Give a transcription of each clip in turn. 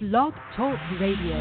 Blog Talk Radio.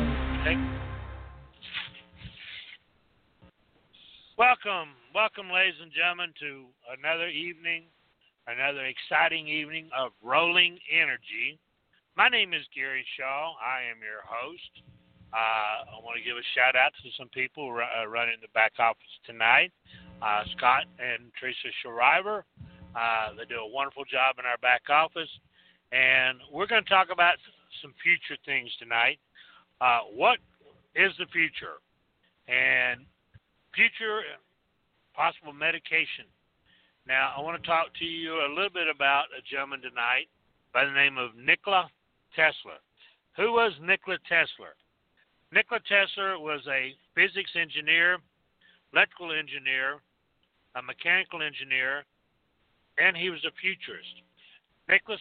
Welcome, ladies and gentlemen, to another evening, another exciting evening of Rolling Energy. My name is Gary Shaw. I am your host. I want to give a shout out to some people running the back office tonight. Scott and Teresa Shriver. They do a wonderful job in our back office. And we're going to talk about some future things tonight. What is the future? And future possible medication. Now, I want to talk to you a little bit about a gentleman tonight by the name of Nikola Tesla. Who was Nikola Tesla? Nikola Tesla was a physics engineer, electrical engineer, a mechanical engineer, and he was a futurist. Nikola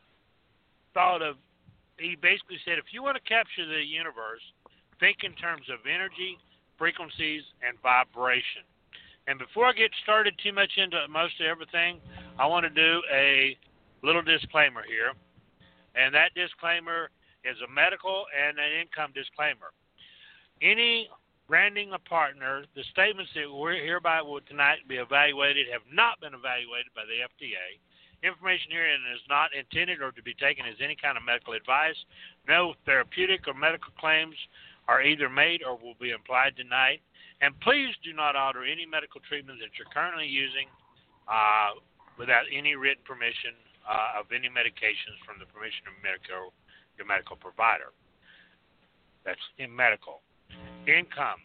he basically said, if you want to capture the universe, think in terms of energy, frequencies, and vibration. And before I get started too much into most of everything, I want to do a little disclaimer here. And that disclaimer is a medical and an income disclaimer. Any branding a partner, the statements that we're hereby will tonight be evaluated have not been evaluated by the FDA. Information herein is not intended or to be taken as any kind of medical advice. No therapeutic or medical claims are either made or will be implied tonight. And please do not order any medical treatment that you're currently using without any written permission of any medications from the permission of your medical provider. That's in medical. Income.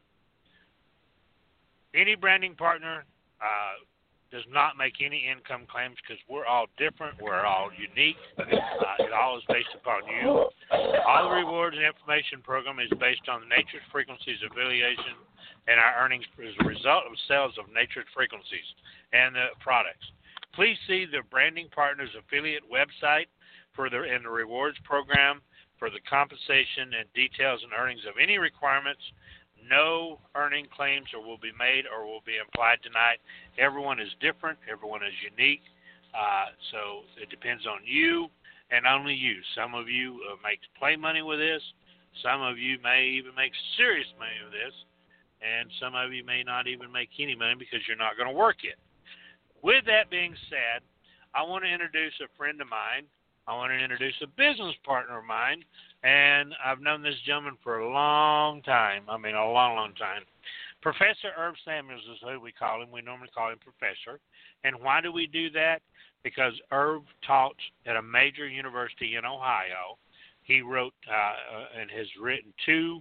Any branding partner does not make any income claims because we're all different. We're all unique. It all is based upon you. All the rewards and information program is based on the nature's frequencies affiliation, and our earnings is a result of sales of nature's frequencies and the products. Please see the branding partners affiliate website in the rewards program for the compensation and details and earnings of any requirements. No earning claims will be made or will be implied tonight. Everyone is different. Everyone is unique. So it depends on you and only you. Some of you make play money with this. Some of you may even make serious money with this. And some of you may not even make any money because you're not going to work it. With that being said, I want to introduce a friend of mine. I want to introduce a business partner of mine, and I've known this gentleman for a long time. I mean, a long, long time. Professor Irv Samuels is who we call him. We normally call him Professor. And why do we do that? Because Irv taught at a major university in Ohio. He wrote and has written two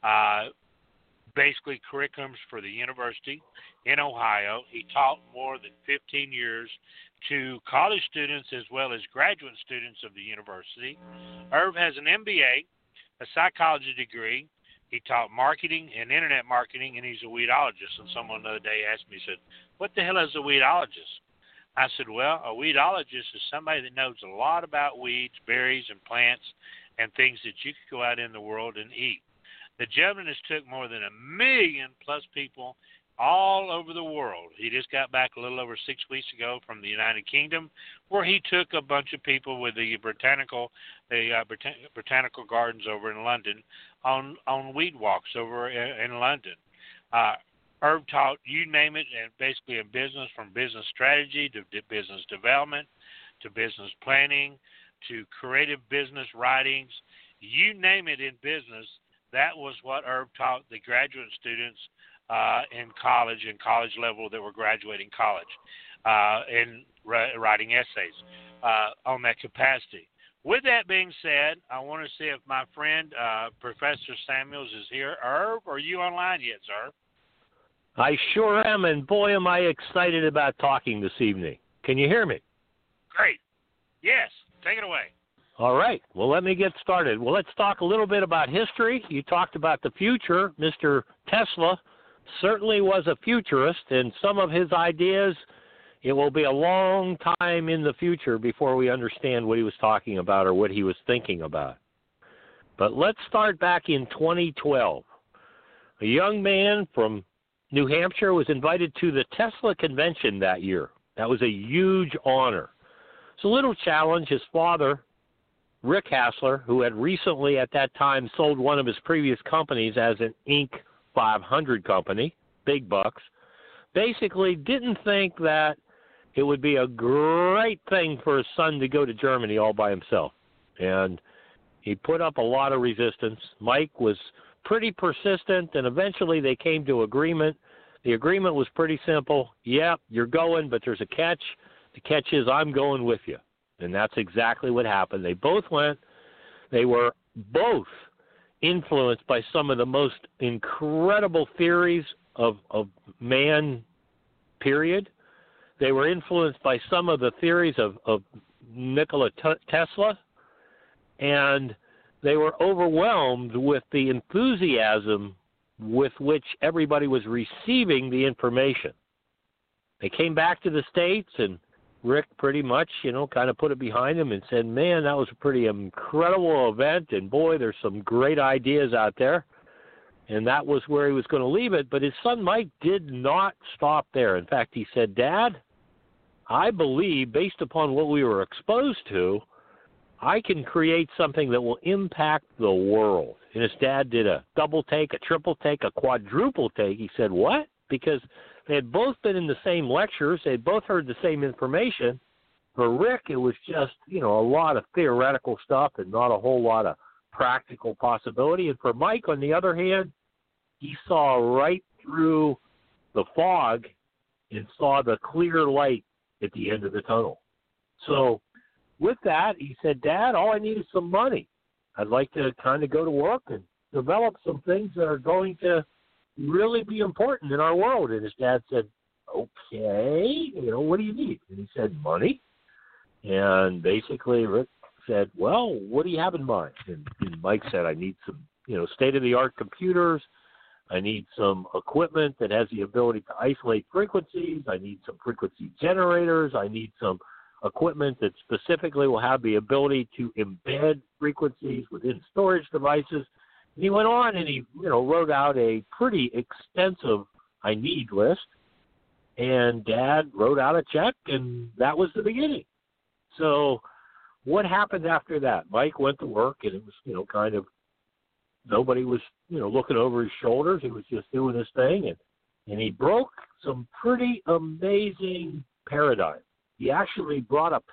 basically curriculums for the university in Ohio. He taught more than 15 years to college students as well as graduate students of the university. Irv has an MBA, a psychology degree. He taught marketing and internet marketing, and he's a weedologist. And someone the other day asked me, said, what the hell is a weedologist? I said, well, a weedologist is somebody that knows a lot about weeds, berries, and plants and things that you could go out in the world and eat. The gentleman has took more than 1 million plus people all over the world. He just got back a little over 6 weeks ago from the United Kingdom, where he took a bunch of people with the botanical gardens over in London on weed walks over in London. Irv taught, you name it, and basically in business, from business strategy to business development to business planning to creative business writings. You name it in business, that was what Irv taught the graduate students in college level that were graduating college in writing essays on that capacity. With that being said, I want to see if my friend Professor Samuels is here. Irv, are you online yet, sir? I sure am, and boy, am I excited about talking this evening. Can you hear me? Great. Yes. Take it away. All right. Well, let me get started. Well, let's talk a little bit about history. You talked about the future. Mr. Tesla certainly was a futurist, and some of his ideas, it will be a long time in the future before we understand what he was talking about or what he was thinking about. But let's start back in 2012. A young man from New Hampshire was invited to the Tesla convention that year. That was a huge honor. It's a little challenge. His father Rick Hassler, who had recently at that time sold one of his previous companies as an Inc. 500 company, big bucks, basically didn't think that it would be a great thing for his son to go to Germany all by himself. And he put up a lot of resistance. Mike was pretty persistent, and eventually they came to agreement. The agreement was pretty simple. Yeah, you're going, but there's a catch. The catch is I'm going with you. And that's exactly what happened. They both went. They were both influenced by some of the most incredible theories of man, period. They were influenced by some of the theories of Nikola Tesla, and they were overwhelmed with the enthusiasm with which everybody was receiving the information. They came back to the States, and Rick pretty much, kind of put it behind him and said, man, that was a pretty incredible event, and boy, there's some great ideas out there. And that was where he was going to leave it. But his son Mike did not stop there. In fact, he said, Dad, I believe, based upon what we were exposed to, I can create something that will impact the world. And his dad did a double take, a triple take, a quadruple take. He said, what? Because they had both been in the same lectures. They had both heard the same information. For Rick, it was just, a lot of theoretical stuff and not a whole lot of practical possibility. And for Mike, on the other hand, he saw right through the fog and saw the clear light at the end of the tunnel. So with that, he said, Dad, all I need is some money. I'd like to kind of go to work and develop some things that are going to really be important in our world. And his dad said, okay, what do you need? And he said, money. And basically Rick said, well, what do you have in mind? And Mike said, I need some, state-of-the-art computers. I need some equipment that has the ability to isolate frequencies. I need some frequency generators. I need some equipment that specifically will have the ability to embed frequencies within storage devices. And he went on and he, wrote out a pretty extensive I need list. And Dad wrote out a check, and that was the beginning. So what happened after that? Mike went to work, and it was, kind of, nobody was, looking over his shoulders. He was just doing his thing, and he broke some pretty amazing paradigms. He actually brought a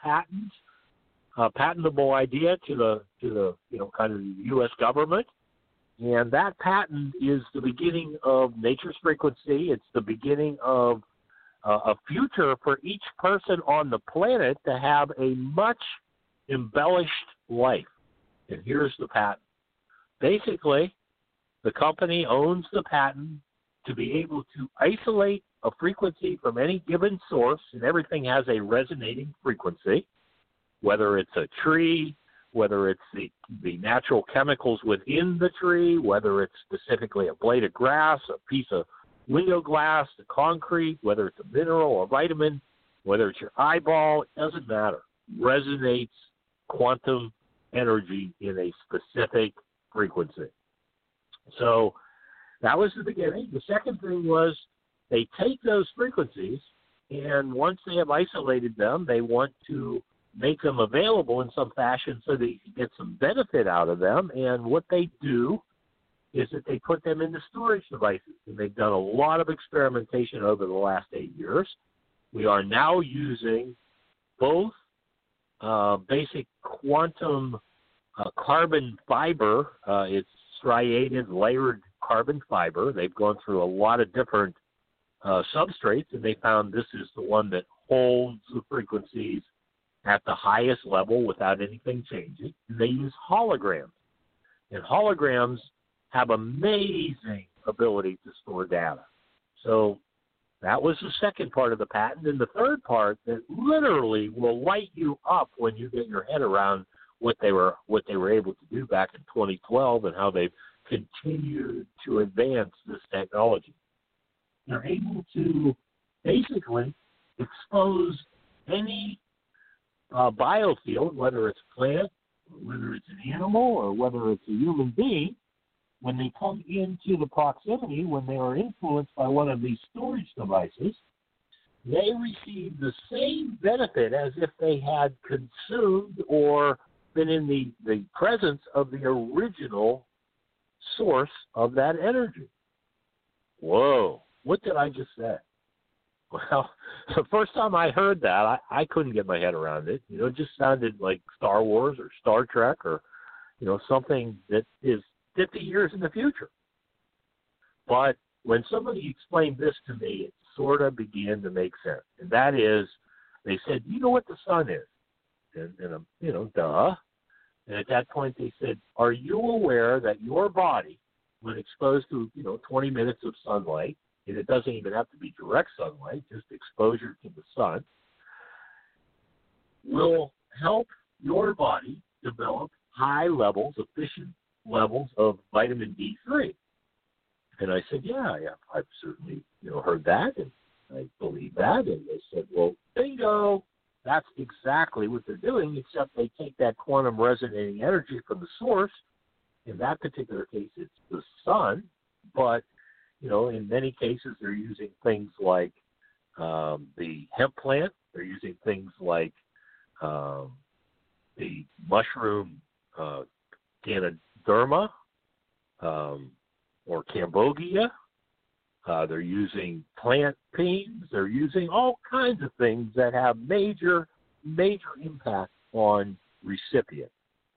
patentable idea to the kind of the U.S. government, and that patent is the beginning of nature's frequency. It's the beginning of a future for each person on the planet to have a much embellished life. And here's the patent. Basically, the company owns the patent to be able to isolate a frequency from any given source, and everything has a resonating frequency, whether it's a tree, whether it's the natural chemicals within the tree, whether it's specifically a blade of grass, a piece of window glass, the concrete, whether it's a mineral or vitamin, whether it's your eyeball, it doesn't matter. Resonates quantum energy in a specific frequency. So that was the beginning. The second thing was they take those frequencies, and once they have isolated them, they want to make them available in some fashion so that you can get some benefit out of them. And what they do is that they put them into storage devices. And they've done a lot of experimentation over the last 8 years. We are now using both basic quantum carbon fiber. It's striated, layered carbon fiber. They've gone through a lot of different substrates, and they found this is the one that holds the frequencies at the highest level without anything changing. And they use holograms. And holograms have amazing ability to store data. So that was the second part of the patent. And the third part that literally will light you up when you get your head around what they were able to do back in 2012 and how they've continued to advance this technology. They're able to basically expose any biofield, whether it's a plant, or whether it's an animal, or whether it's a human being, when they come into the proximity, when they are influenced by one of these storage devices, they receive the same benefit as if they had consumed or been in the presence of the original source of that energy. Whoa, what did I just say? Well, the first time I heard that, I couldn't get my head around it. You know, it just sounded like Star Wars or Star Trek or, you know, something that is 50 years in the future. But when somebody explained this to me, it sort of began to make sense. And that is, they said, you know what the sun is? And you know, duh. And at that point they said, are you aware that your body, when exposed to, you know, 20 minutes of sunlight, and it doesn't even have to be direct sunlight, just exposure to the sun, will help your body develop high levels, efficient levels of vitamin D3. And I said, yeah, I've certainly, you know, heard that, and I believe that. And they said, well, bingo, that's exactly what they're doing, except they take that quantum resonating energy from the source. In that particular case, it's the sun, but, you know, in many cases, they're using things like the hemp plant. They're using things like the mushroom Ganoderma or Cambogia. They're using plant beans. They're using all kinds of things that have major impact on recipient.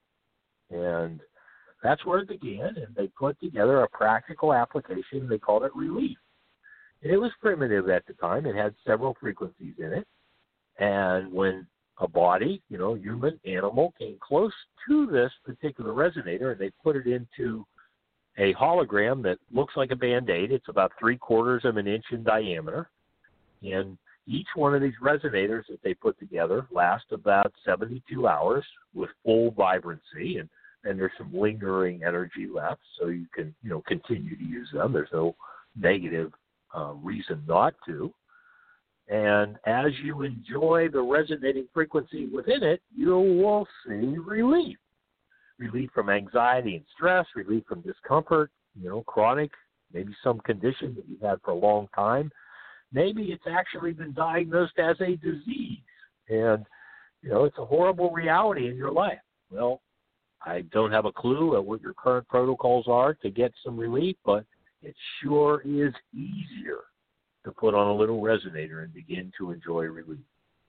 And that's where it began, and they put together a practical application. They called it Relief. And it was primitive at the time. It had several frequencies in it. And when a body, you know, human, animal, came close to this particular resonator, and they put it into a hologram that looks like a Band-Aid. It's about 3/4 of an inch in diameter. And each one of these resonators that they put together lasts about 72 hours with full vibrancy. And there's some lingering energy left, so you can, you know, continue to use them. There's no negative reason not to. And as you enjoy the resonating frequency within it, you will see relief. Relief from anxiety and stress, relief from discomfort, you know, chronic, maybe some condition that you've had for a long time. Maybe it's actually been diagnosed as a disease, and, you know, it's a horrible reality in your life. Well, I don't have a clue at what your current protocols are to get some relief, but it sure is easier to put on a little resonator and begin to enjoy relief.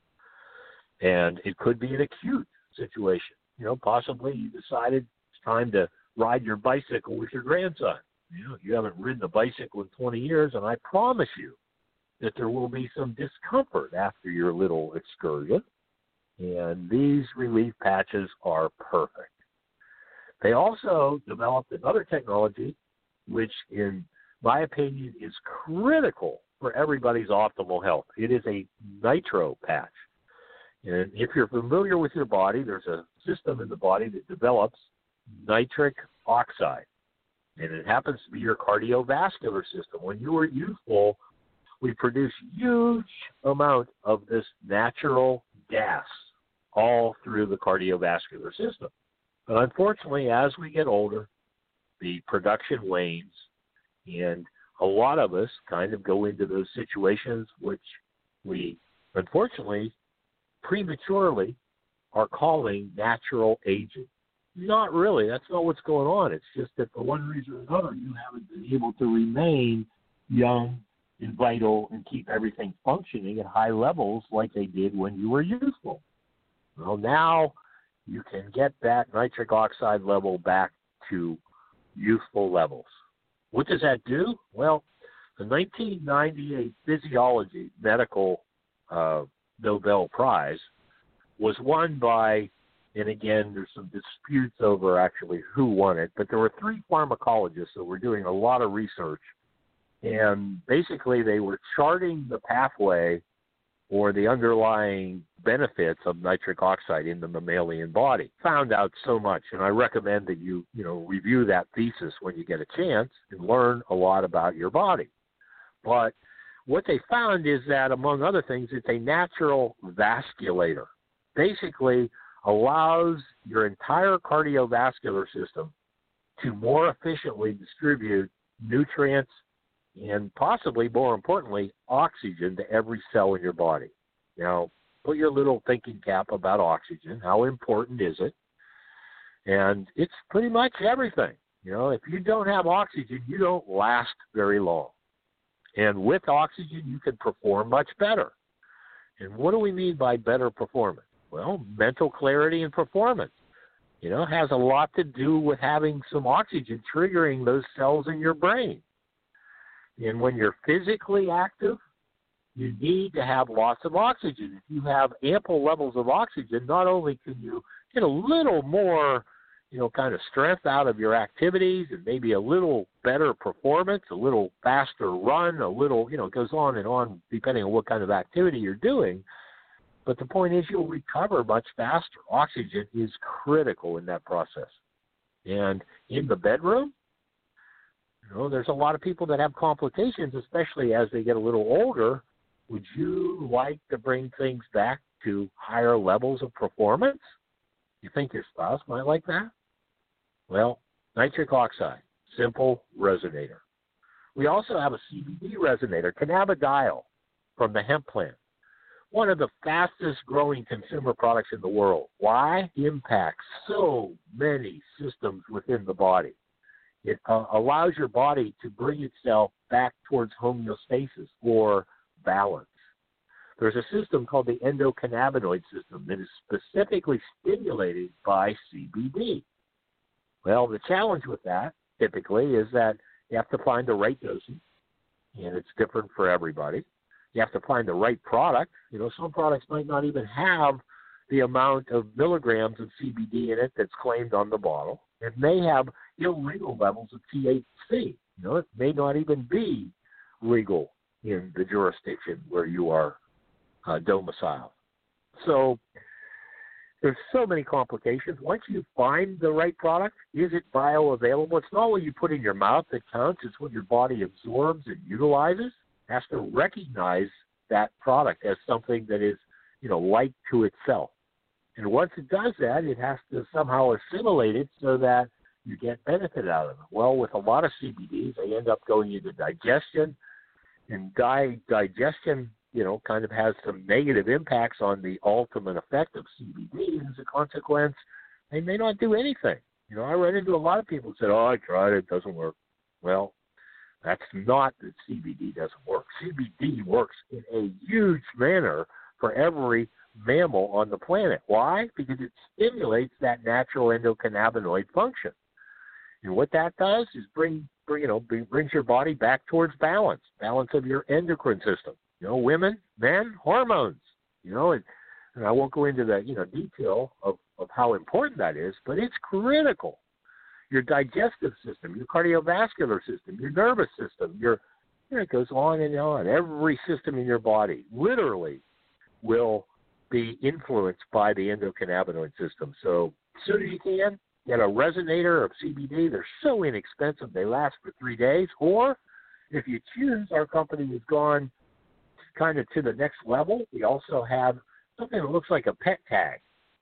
And it could be an acute situation. You know, possibly you decided it's time to ride your bicycle with your grandson. You know, you haven't ridden a bicycle in 20 years, and I promise you that there will be some discomfort after your little excursion. And these relief patches are perfect. They also developed another technology, which in my opinion is critical for everybody's optimal health. It is a nitro patch. And if you're familiar with your body, there's a system in the body that develops nitric oxide. And it happens to be your cardiovascular system. When you are youthful, we produce huge amount of this natural gas all through the cardiovascular system. But unfortunately, as we get older, the production wanes, and a lot of us kind of go into those situations which we, unfortunately, prematurely are calling natural aging. Not really. That's not what's going on. It's just that for one reason or another, you haven't been able to remain young and vital and keep everything functioning at high levels like they did when you were youthful. Well, now you can get that nitric oxide level back to youthful levels. What does that do? Well, the 1998 Physiology Medical Nobel Prize was won by, and again, there's some disputes over actually who won it, but there were 3 pharmacologists that were doing a lot of research, and basically they were charting the pathway or the underlying benefits of nitric oxide in the mammalian body. Found out so much, and I recommend that you review that thesis when you get a chance and learn a lot about your body. But what they found is that, among other things, it's a natural vasculator. Basically allows your entire cardiovascular system to more efficiently distribute nutrients and possibly, more importantly, oxygen to every cell in your body. Now, put your little thinking cap about oxygen. How important is it? And it's pretty much everything. You know, if you don't have oxygen, you don't last very long. And with oxygen, you can perform much better. And what do we mean by better performance? Well, mental clarity and performance, you know, has a lot to do with having some oxygen triggering those cells in your brain. And when you're physically active, you need to have lots of oxygen. If you have ample levels of oxygen, not only can you get a little more, you know, kind of strength out of your activities and maybe a little better performance, a little faster run, a little, you know, it goes on and on depending on what kind of activity you're doing. But the point is you'll recover much faster. Oxygen is critical in that process. And in the bedroom, you know, there's a lot of people that have complications, especially as they get a little older. Would you like to bring things back to higher levels of performance? You think your spouse might like that? Well, nitric oxide, simple resonator. We also have a CBD resonator, cannabidiol, from the hemp plant. One of the fastest growing consumer products in the world. Why? Impacts so many systems within the body. It allows your body to bring itself back towards homeostasis or balance. There's a system called the endocannabinoid system that is specifically stimulated by CBD. Well, the challenge with that typically is that you have to find the right dosing, and it's different for everybody. You have to find the right product. You know, some products might not even have the amount of milligrams of CBD in it that's claimed on the bottle. It may have illegal levels of THC. You know, it may not even be legal in the jurisdiction where you are domiciled. So there's so many complications. Once you find the right product, is it bioavailable? It's not what you put in your mouth that counts. It's what your body absorbs and utilizes. It has to recognize that product as something that is, you know, like to itself. And once it does that, it has to somehow assimilate it so that you get benefit out of it. Well, with a lot of CBDs, they end up going into digestion, and digestion, you know, kind of has some negative impacts on the ultimate effect of CBD. And as a consequence, they may not do anything. You know, I run into a lot of people who said, oh, I tried it, it doesn't work. Well, that's not that CBD doesn't work. CBD works in a huge manner for every mammal on the planet. Why? Because it stimulates that natural endocannabinoid function. And what that does is brings your body back towards balance of your endocrine system. You know, women, men, hormones. You know, and I won't go into the, you know, detail of how important that is, but it's critical. Your digestive system, your cardiovascular system, your nervous system, it goes on and on. Every system in your body literally will be influenced by the endocannabinoid system. So as soon as you can, get a resonator of CBD. They're so inexpensive, they last for 3 days. Or if you choose, our company has gone kind of to the next level. We also have something that looks like a pet tag.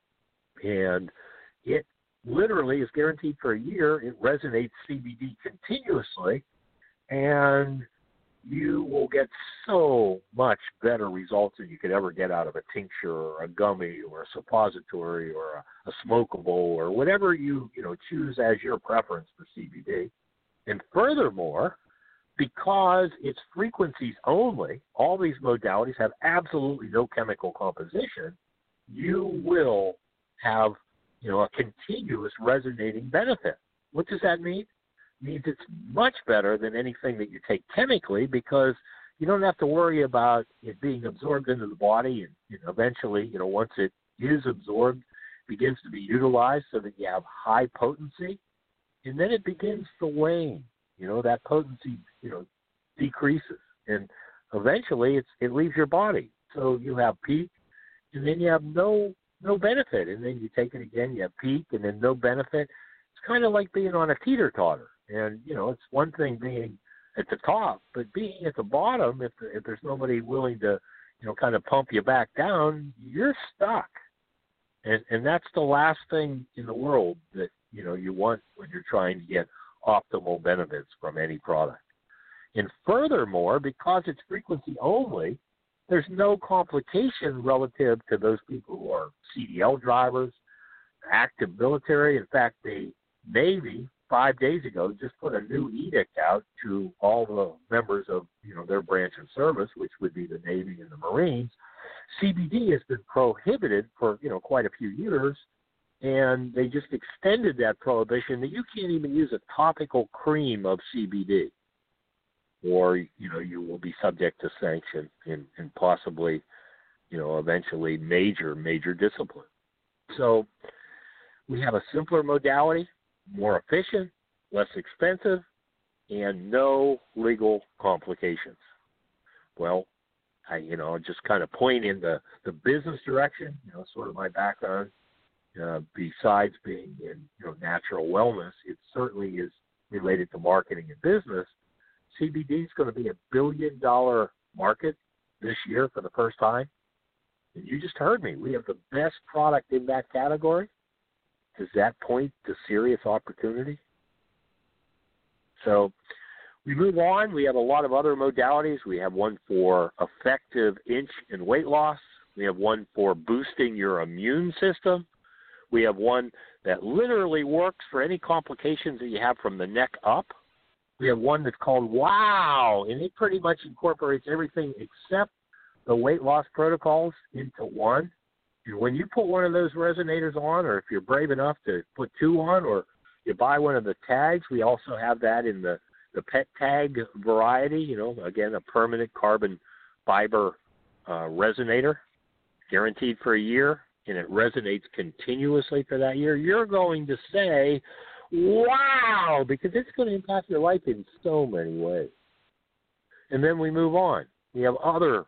And it literally is guaranteed for a year. It resonates CBD continuously, and you will get so much better results than you could ever get out of a tincture or a gummy or a suppository or a smokable or whatever you choose as your preference for CBD. And furthermore, because it's frequencies only, all these modalities have absolutely no chemical composition, you will have a continuous resonating benefit. What does that mean? It means it's much better than anything that you take chemically, because you don't have to worry about it being absorbed into the body, and eventually, once it is absorbed, begins to be utilized so that you have high potency, and then it begins to wane. That potency, decreases, and eventually it leaves your body. So you have peak, and then you have no benefit, and then you take it again, you have peak, and then no benefit. It's kind of like being on a teeter-totter, and it's one thing being at the top, but being at the bottom, if there's nobody willing to kind of pump you back down, you're stuck, and that's the last thing in the world that you want when you're trying to get optimal benefits from any product. And furthermore, because it's frequency only, there's no complication relative to those people who are CDL drivers, active military. In fact, the Navy 5 days ago just put a new edict out to all the members of their branch of service, which would be the Navy and the Marines. CBD has been prohibited for quite a few years, and they just extended that prohibition that you can't even use a topical cream of CBD, or you will be subject to sanction and possibly eventually major discipline. So we have a simpler modality, more efficient, less expensive, and no legal complications. Well, I just kind of point in the business direction, sort of my background. Besides being in natural wellness, it certainly is related to marketing and business. CBD is going to be $1 billion market this year for the first time. And you just heard me. We have the best product in that category. Does that point to serious opportunity? So we move on. We have a lot of other modalities. We have one for effective inch and weight loss. We have one for boosting your immune system. We have one that literally works for any complications that you have from the neck up. We have one that's called Wow, and it pretty much incorporates everything except the weight loss protocols into one. And when you put one of those resonators on, or if you're brave enough to put two on, or you buy one of the tags, we also have that in the pet tag variety, again, a permanent carbon fiber resonator, guaranteed for a year, and it resonates continuously for that year. You're going to say, wow, because it's going to impact your life in so many ways. And then we move on. We have other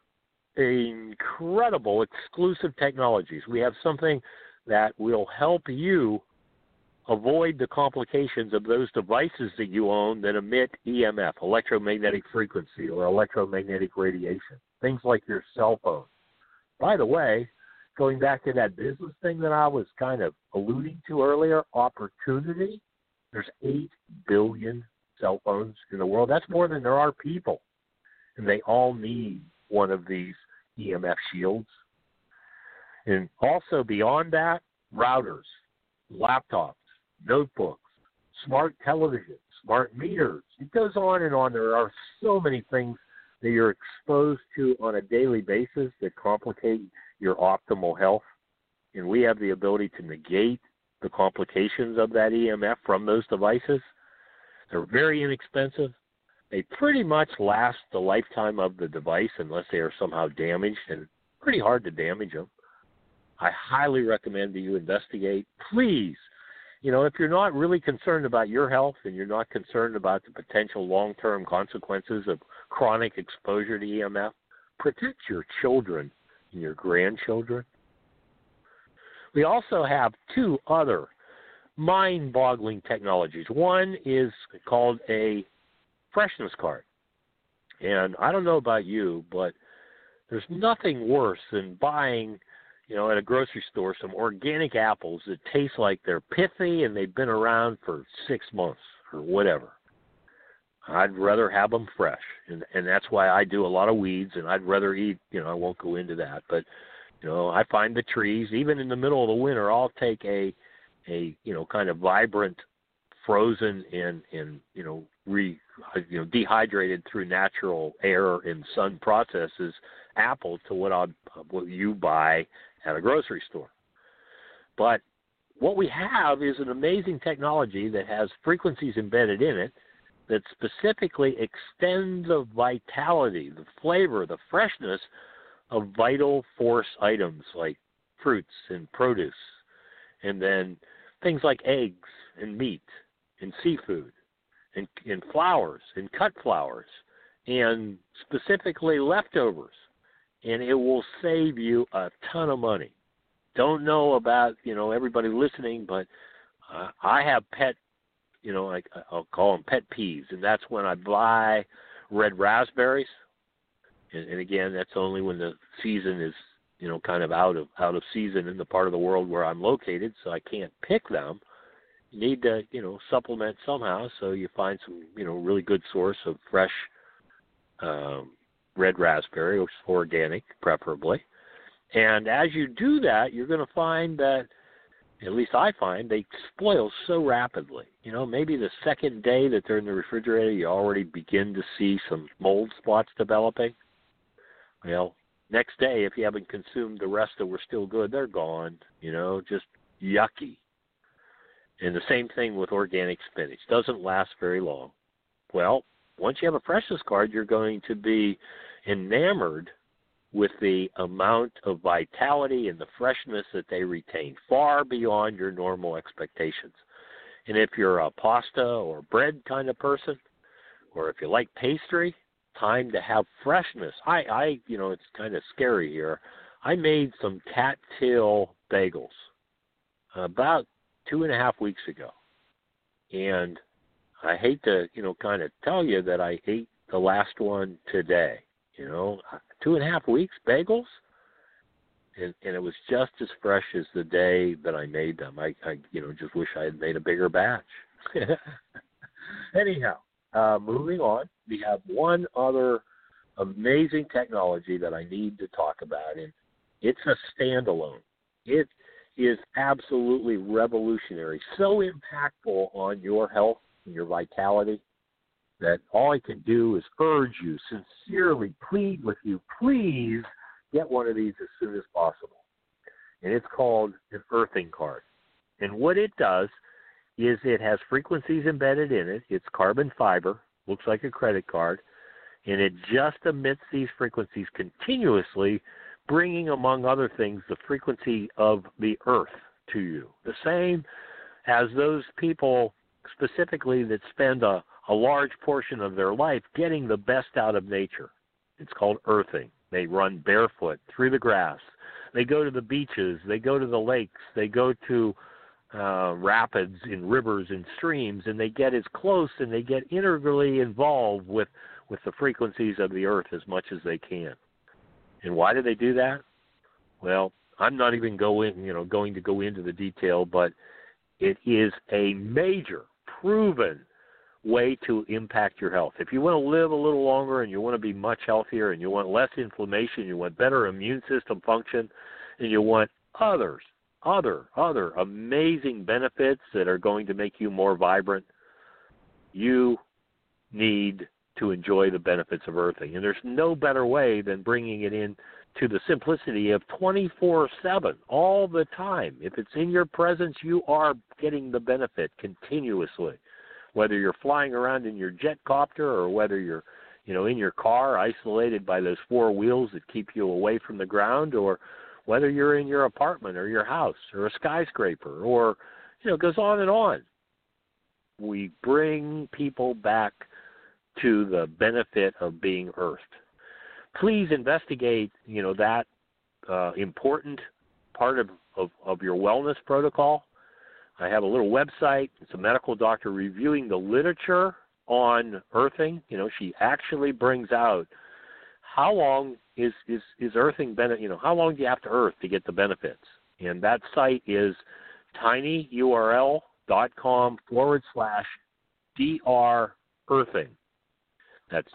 incredible exclusive technologies. We have something that will help you avoid the complications of those devices that you own that emit EMF, electromagnetic frequency, or electromagnetic radiation, things like your cell phone. By the way, going back to that business thing that I was kind of alluding to earlier, opportunity, there's 8 billion cell phones in the world. That's more than there are people. And they all need one of these EMF shields. And also beyond that, routers, laptops, notebooks, smart televisions, smart meters. It goes on and on. There are so many things that you're exposed to on a daily basis that complicate your optimal health. And we have the ability to negate the complications of that EMF from those devices. They're very inexpensive. They pretty much last the lifetime of the device unless they are somehow damaged, and pretty hard to damage them. I highly recommend that you investigate. Please, if you're not really concerned about your health and you're not concerned about the potential long-term consequences of chronic exposure to EMF, protect your children and your grandchildren. We also have 2 other mind-boggling technologies. One is called a freshness card. And I don't know about you, but there's nothing worse than buying, at a grocery store, some organic apples that taste like they're pithy and they've been around for 6 months or whatever. I'd rather have them fresh. And that's why I do a lot of weeds, and I'd rather eat, I won't go into that, but I find the trees, even in the middle of the winter, I'll take a kind of vibrant, frozen and dehydrated through natural air and sun processes apple to what you buy at a grocery store. But what we have is an amazing technology that has frequencies embedded in it that specifically extend the vitality, the flavor, the freshness of vital force items like fruits and produce, and then things like eggs and meat and seafood and flowers and cut flowers and specifically leftovers. And it will save you a ton of money. Don't know about, everybody listening, but I have pet, I'll call them pet peeves, and that's when I buy red raspberries. And again, that's only when the season is, kind of out of season in the part of the world where I'm located, so I can't pick them. You need to, supplement somehow, so you find some, really good source of fresh red raspberry, or organic preferably. And as you do that, you're going to find that at least I find, they spoil so rapidly. You know, maybe the second day that they're in the refrigerator, you already begin to see some mold spots developing. Well, next day, if you haven't consumed the rest that were still good, they're gone, you know, just yucky. And the same thing with organic spinach. Doesn't last very long. Well, once you have a freshness card, you're going to be enamored with the amount of vitality and the freshness that they retain, far beyond your normal expectations. And if you're a pasta or bread kind of person, or if you like pastry, time to have freshness. I you know, it's kind of scary here. I made some cattail bagels about 2.5 weeks ago. And I hate to, you know, kind of tell you that I ate the last one today. You know, 2.5 weeks, bagels, and it was just as fresh as the day that I made them. I you know, just wish I had made a bigger batch. Anyhow, moving on, we have one other amazing technology that I need to talk about, and it's a standalone. It is absolutely revolutionary, so impactful on your health and your vitality, that all I can do is urge you, sincerely plead with you, please get one of these as soon as possible. And it's called an earthing card. And what it does is it has frequencies embedded in it. It's carbon fiber, looks like a credit card, and it just emits these frequencies continuously, bringing, among other things, the frequency of the earth to you. The same as those people specifically that spend a large portion of their life getting the best out of nature. It's called earthing. They run barefoot through the grass. They go to the beaches. They go to the lakes. They go to rapids and rivers and streams, and they get as close and they get integrally involved with the frequencies of the earth as much as they can. And why do they do that? Well, I'm not even going to go into the detail, but it is a major, proven way to impact your health. If you want to live a little longer and you want to be much healthier and you want less inflammation, you want better immune system function, and you want other amazing benefits that are going to make you more vibrant, you need to enjoy the benefits of earthing. And there's no better way than bringing it in to the simplicity of 24/7, all the time. If it's in your presence, you are getting the benefit continuously. Whether you're flying around in your jet copter or whether you're, you know, in your car isolated by those four wheels that keep you away from the ground, or whether you're in your apartment or your house or a skyscraper, or, you know, it goes on and on. We bring people back to the benefit of being earthed. Please investigate, you know, that important part of your wellness protocol. I have a little website. It's a medical doctor reviewing the literature on earthing. You know, she actually brings out how long is earthing benefit. You know, how long do you have to earth to get the benefits? And that site is tinyurl.com/dr earthing. That's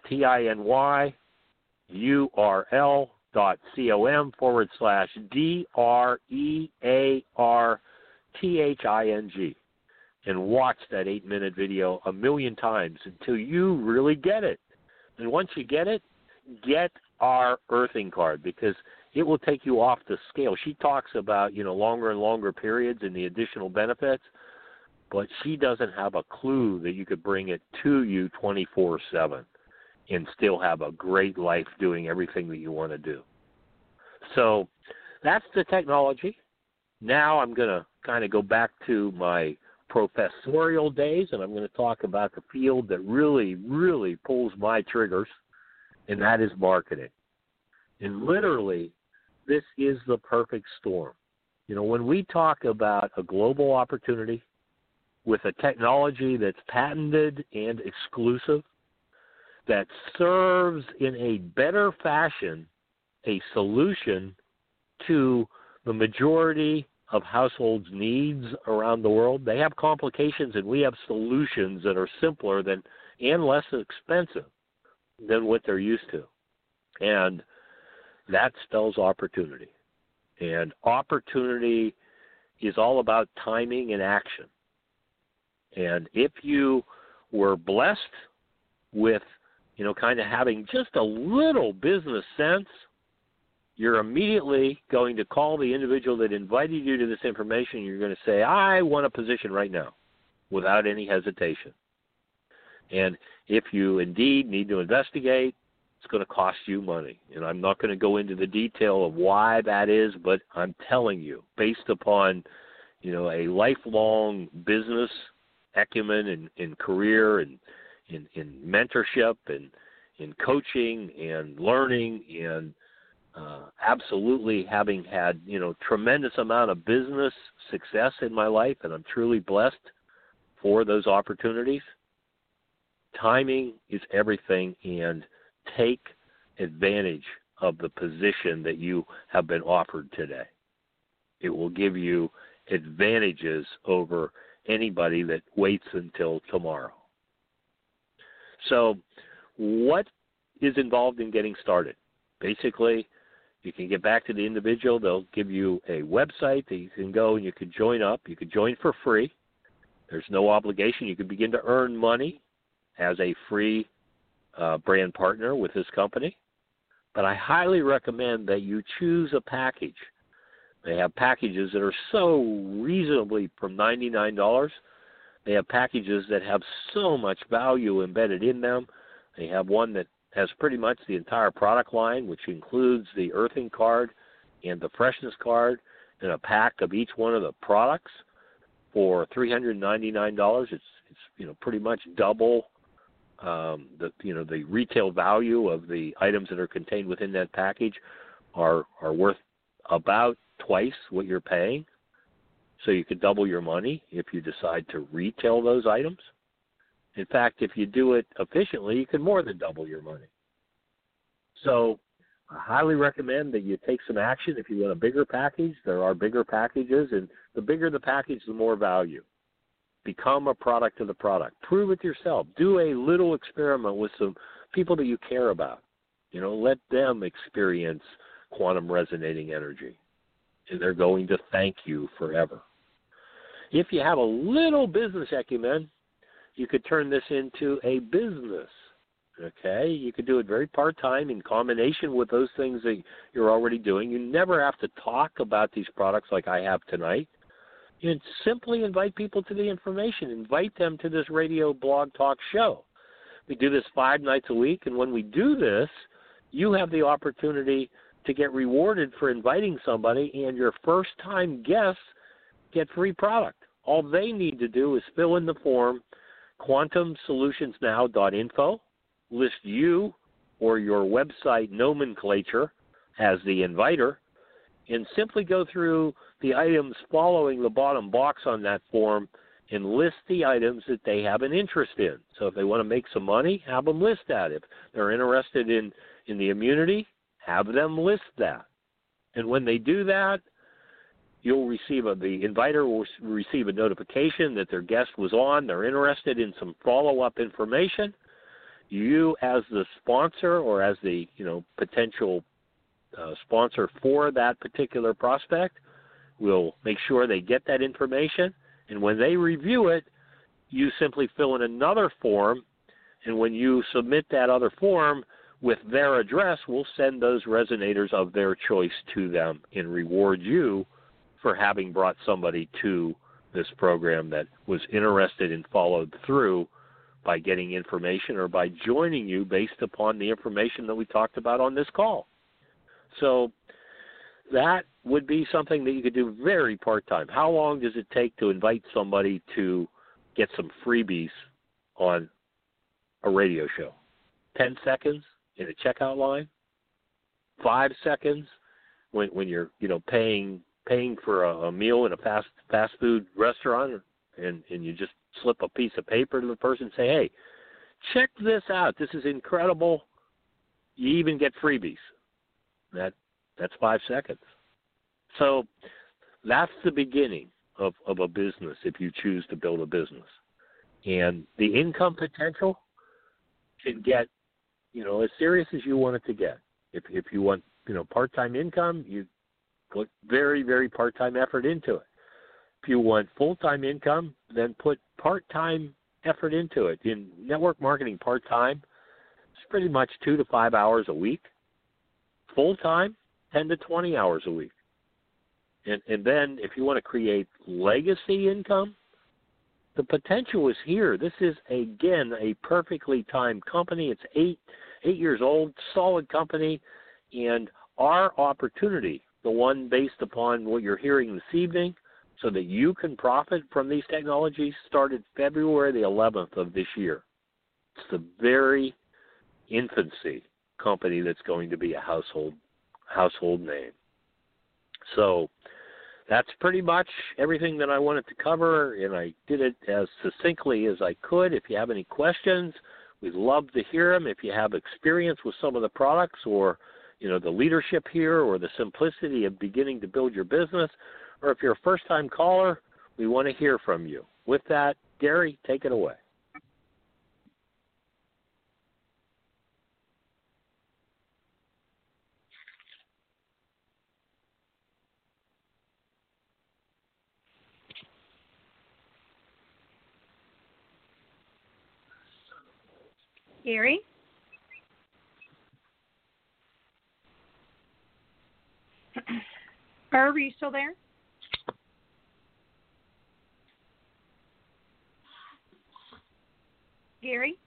tinyurl.com/DREARTHING, and watch that 8-minute video 1,000,000 times until you really get it. And once you get it, get our earthing card, because it will take you off the scale. She talks about, you know, longer and longer periods and the additional benefits, but she doesn't have a clue that you could bring it to you 24/7 and still have a great life doing everything that you want to do. So that's the technology. Now I'm going to kind of go back to my professorial days, and I'm going to talk about the field that really, really pulls my triggers, and that is marketing. And literally, this is the perfect storm. You know, when we talk about a global opportunity with a technology that's patented and exclusive, that serves in a better fashion a solution to the majority of households' needs around the world. They have complications, and we have solutions that are simpler than and less expensive than what they're used to. And that spells opportunity. And opportunity is all about timing and action. And if you were blessed with, kind of having just a little business sense, you're immediately going to call the individual that invited you to this information. You're going to say, I want a position right now, without any hesitation. And if you indeed need to investigate, it's going to cost you money. And I'm not going to go into the detail of why that is, but I'm telling you, based upon, a lifelong business acumen and career and in mentorship and in coaching and learning and absolutely having had, tremendous amount of business success in my life, and I'm truly blessed for those opportunities. Timing is everything, and take advantage of the position that you have been offered today. It will give you advantages over anybody that waits until tomorrow. So what is involved in getting started? Basically, you can get back to the individual. They'll give you a website that you can go and you can join up. You can join for free. There's no obligation. You can begin to earn money as a free brand partner with this company. But I highly recommend that you choose a package. They have packages that are so reasonably from $99. They have packages that have so much value embedded in them. They have one that has pretty much the entire product line, which includes the earthing card and the freshness card and a pack of each one of the products for $399. It's pretty much double the retail value of the items that are contained within that package are worth about twice what you're paying. So you could double your money if you decide to retail those items. In fact, if you do it efficiently, you can more than double your money. So I highly recommend that you take some action. If you want a bigger package, there are bigger packages, and the bigger the package, the more value. Become a product of the product. Prove it yourself. Do a little experiment with some people that you care about. Let them experience quantum resonating energy, and they're going to thank you forever. If you have a little business acumen, you could turn this into a business, okay? You could do it very part-time in combination with those things that you're already doing. You never have to talk about these products like I have tonight. You simply invite people to the information. Invite them to this radio blog talk show. We do this 5 nights a week, and when we do this, you have the opportunity to get rewarded for inviting somebody, and your first-time guests get free product. All they need to do is fill in the form, quantumsolutionsnow.info, list you or your website nomenclature as the inviter, and simply go through the items following the bottom box on that form and list the items that they have an interest in. So if they want to make some money, have them list that. If they're interested in the immunity, have them list that. And when they do that, the inviter will receive a notification that their guest was on. They're interested in some follow-up information. You, as the sponsor or as the potential sponsor for that particular prospect, will make sure they get that information. And when they review it, you simply fill in another form. And when you submit that other form with their address, we'll send those resonators of their choice to them and reward you for having brought somebody to this program that was interested and followed through by getting information or by joining you based upon the information that we talked about on this call. So that would be something that you could do very part-time. How long does it take to invite somebody to get some freebies on a radio show? 10 seconds in a checkout line? 5 seconds when you're paying for a meal in a fast food restaurant, and you just slip a piece of paper to the person and say, hey, check this out. This is incredible. You even get freebies. That's 5 seconds. So that's the beginning of a business if you choose to build a business. And the income potential can get, as serious as you want it to get. If you want, part-time income, you put very, very part-time effort into it. you want full-time income, then put part-time effort into it. In network marketing, part-time, it's pretty much 2 to 5 hours a week. Full-time, 10 to 20 hours a week. And then if you want to create legacy income, the potential is here. This is, again, a perfectly timed company. It's eight years old, solid company, and our opportunity, the one based upon what you're hearing this evening, so that you can profit from these technologies, started February the 11th of this year. It's the very infancy company that's going to be a household name. So that's pretty much everything that I wanted to cover, and I did it as succinctly as I could. If you have any questions, we'd love to hear them. If you have experience with some of the products, or the leadership here, or the simplicity of beginning to build your business, or if you're a first-time caller, we want to hear from you. With that, Gary, take it away. Gary? Irv, are you still there? Gary?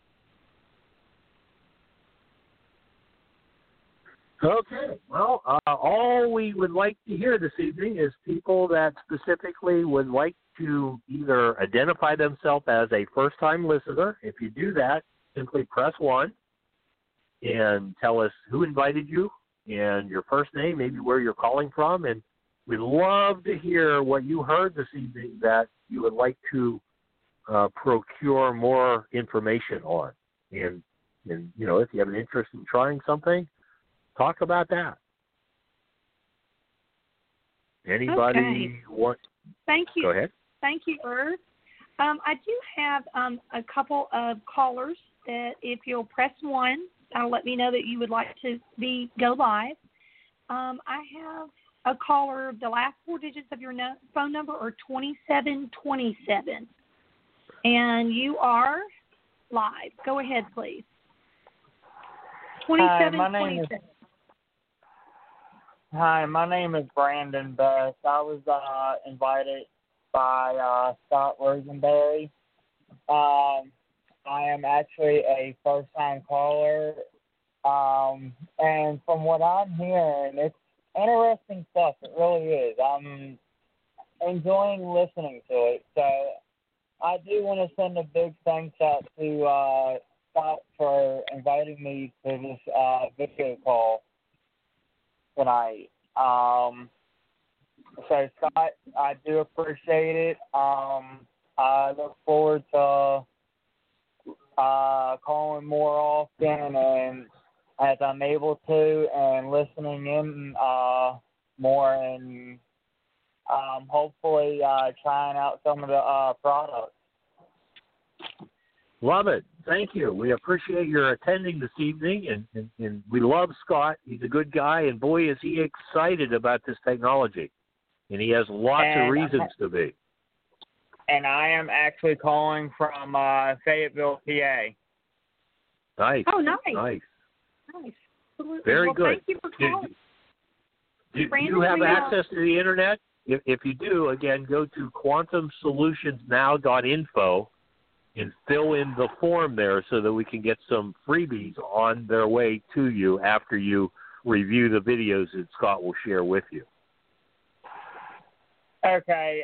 Okay. Well, all we would like to hear this evening is people that specifically would like to either identify themselves as a first-time listener. If you do that, simply press 1 and tell us who invited you and your first name, maybe where you're calling from. And we'd love to hear what you heard this evening that you would like to procure more information on. And if you have an interest in trying something, talk about that. Anybody want? Thank you. Go ahead. Thank you, Irv. I do have a couple of callers that if you'll press 1, that'll let me know that you would like to go live. I have a caller, the last 4 digits of your phone number are 2727. And you are live. Go ahead, please. 2727. Hi, my name is Brandon Best. I was invited by Scott Rosenberry. I am actually a first-time caller, and from what I'm hearing, it's interesting stuff. It really is. I'm enjoying listening to it. So I do want to send a big thanks out to Scott for inviting me to this video call tonight. So, Scott, I do appreciate it. I look forward to calling more often and as I'm able to, and listening in more, and hopefully trying out some of the products. Love it. Thank you. We appreciate your attending this evening, and we love Scott. He's a good guy, and boy, is he excited about this technology. And he has lots of reasons to be. And I am actually calling from Fayetteville, PA. Nice. Oh, nice. Nice. Absolutely. Very good. Thank you for calling. Do you have access to the Internet? If you do, again, go to quantumsolutionsnow.info and fill in the form there so that we can get some freebies on their way to you after you review the videos that Scott will share with you. Okay.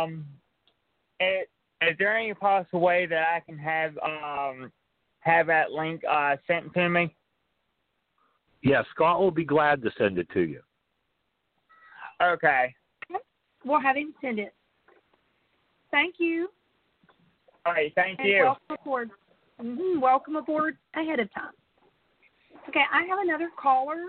Is there any possible way that I can have that link sent to me? Yeah, Scott will be glad to send it to you. Okay. We'll have him send it. Thank you. All right, thank and you. Welcome aboard. Welcome aboard ahead of time. Okay, I have another caller.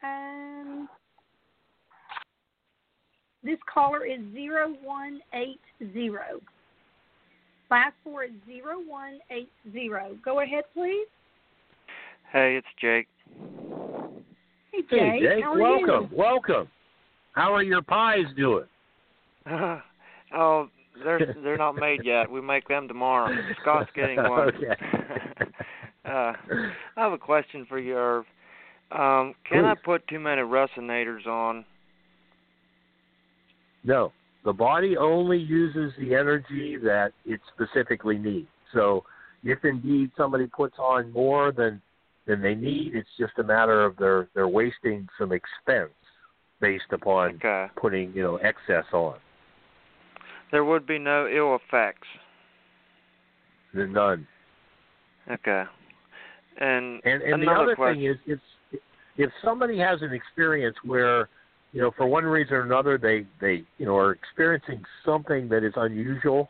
This caller is 0180. Last 4 is 0180. Go ahead, please. Hey, it's Jake. Hey, Jake. Hey, Jake. How are Welcome. you? Welcome. How are your pies doing? Oh, they're not made yet. We make them tomorrow. Scott's getting one. Okay. I have a question for you, Irv. Can Please. I put too many resonators on? No. The body only uses the energy that it specifically needs. So if indeed somebody puts on more than they need, it's just a matter of they're wasting some expense based upon putting, excess on. There would be no ill effects. None. Okay. And the other thing is, if somebody has an experience where, for one reason or another, they are experiencing something that is unusual,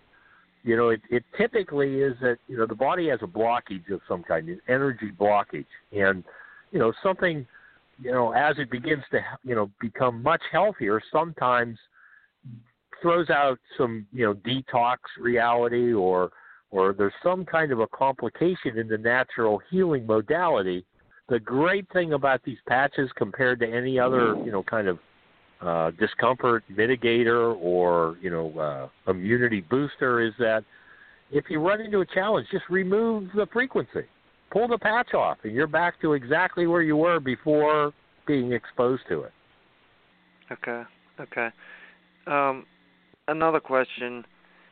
it typically is that, the body has a blockage of some kind, an energy blockage. And, something, as it begins to, become much healthier, sometimes throws out some, detox reality or there's some kind of a complication in the natural healing modality. The great thing about these patches compared to any other, kind of discomfort mitigator or, immunity booster is that if you run into a challenge, just remove the frequency. Pull the patch off, and you're back to exactly where you were before being exposed to it. Okay. Another question.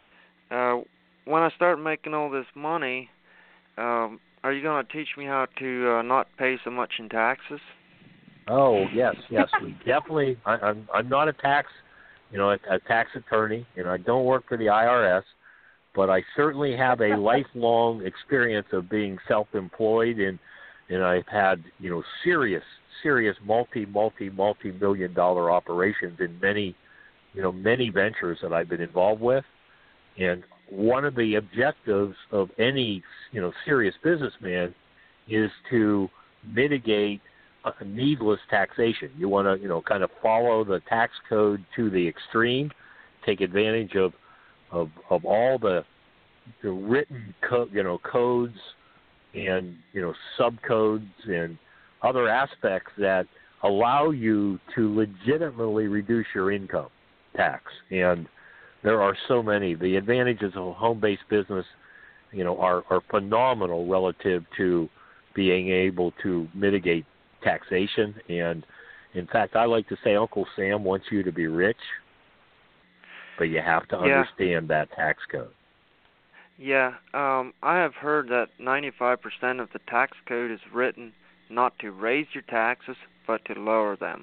When I start making all this money, are you going to teach me how to not pay so much in taxes? Oh, yes. We definitely. I'm not a tax attorney, and I don't work for the IRS, but I certainly have a lifelong experience of being self-employed, and I've had serious multi-million dollar operations in many ventures that I've been involved with, and one of the objectives of any serious businessman is to mitigate needless taxation. You want to kind of follow the tax code to the extreme, take advantage of all the written codes and subcodes and other aspects that allow you to legitimately reduce your income tax. And there are so many. The advantages of a home-based business, are phenomenal relative to being able to mitigate taxation. And in fact, I like to say Uncle Sam wants you to be rich, but you have to understand that tax code. Yeah, I have heard that 95% of the tax code is written not to raise your taxes, but to lower them.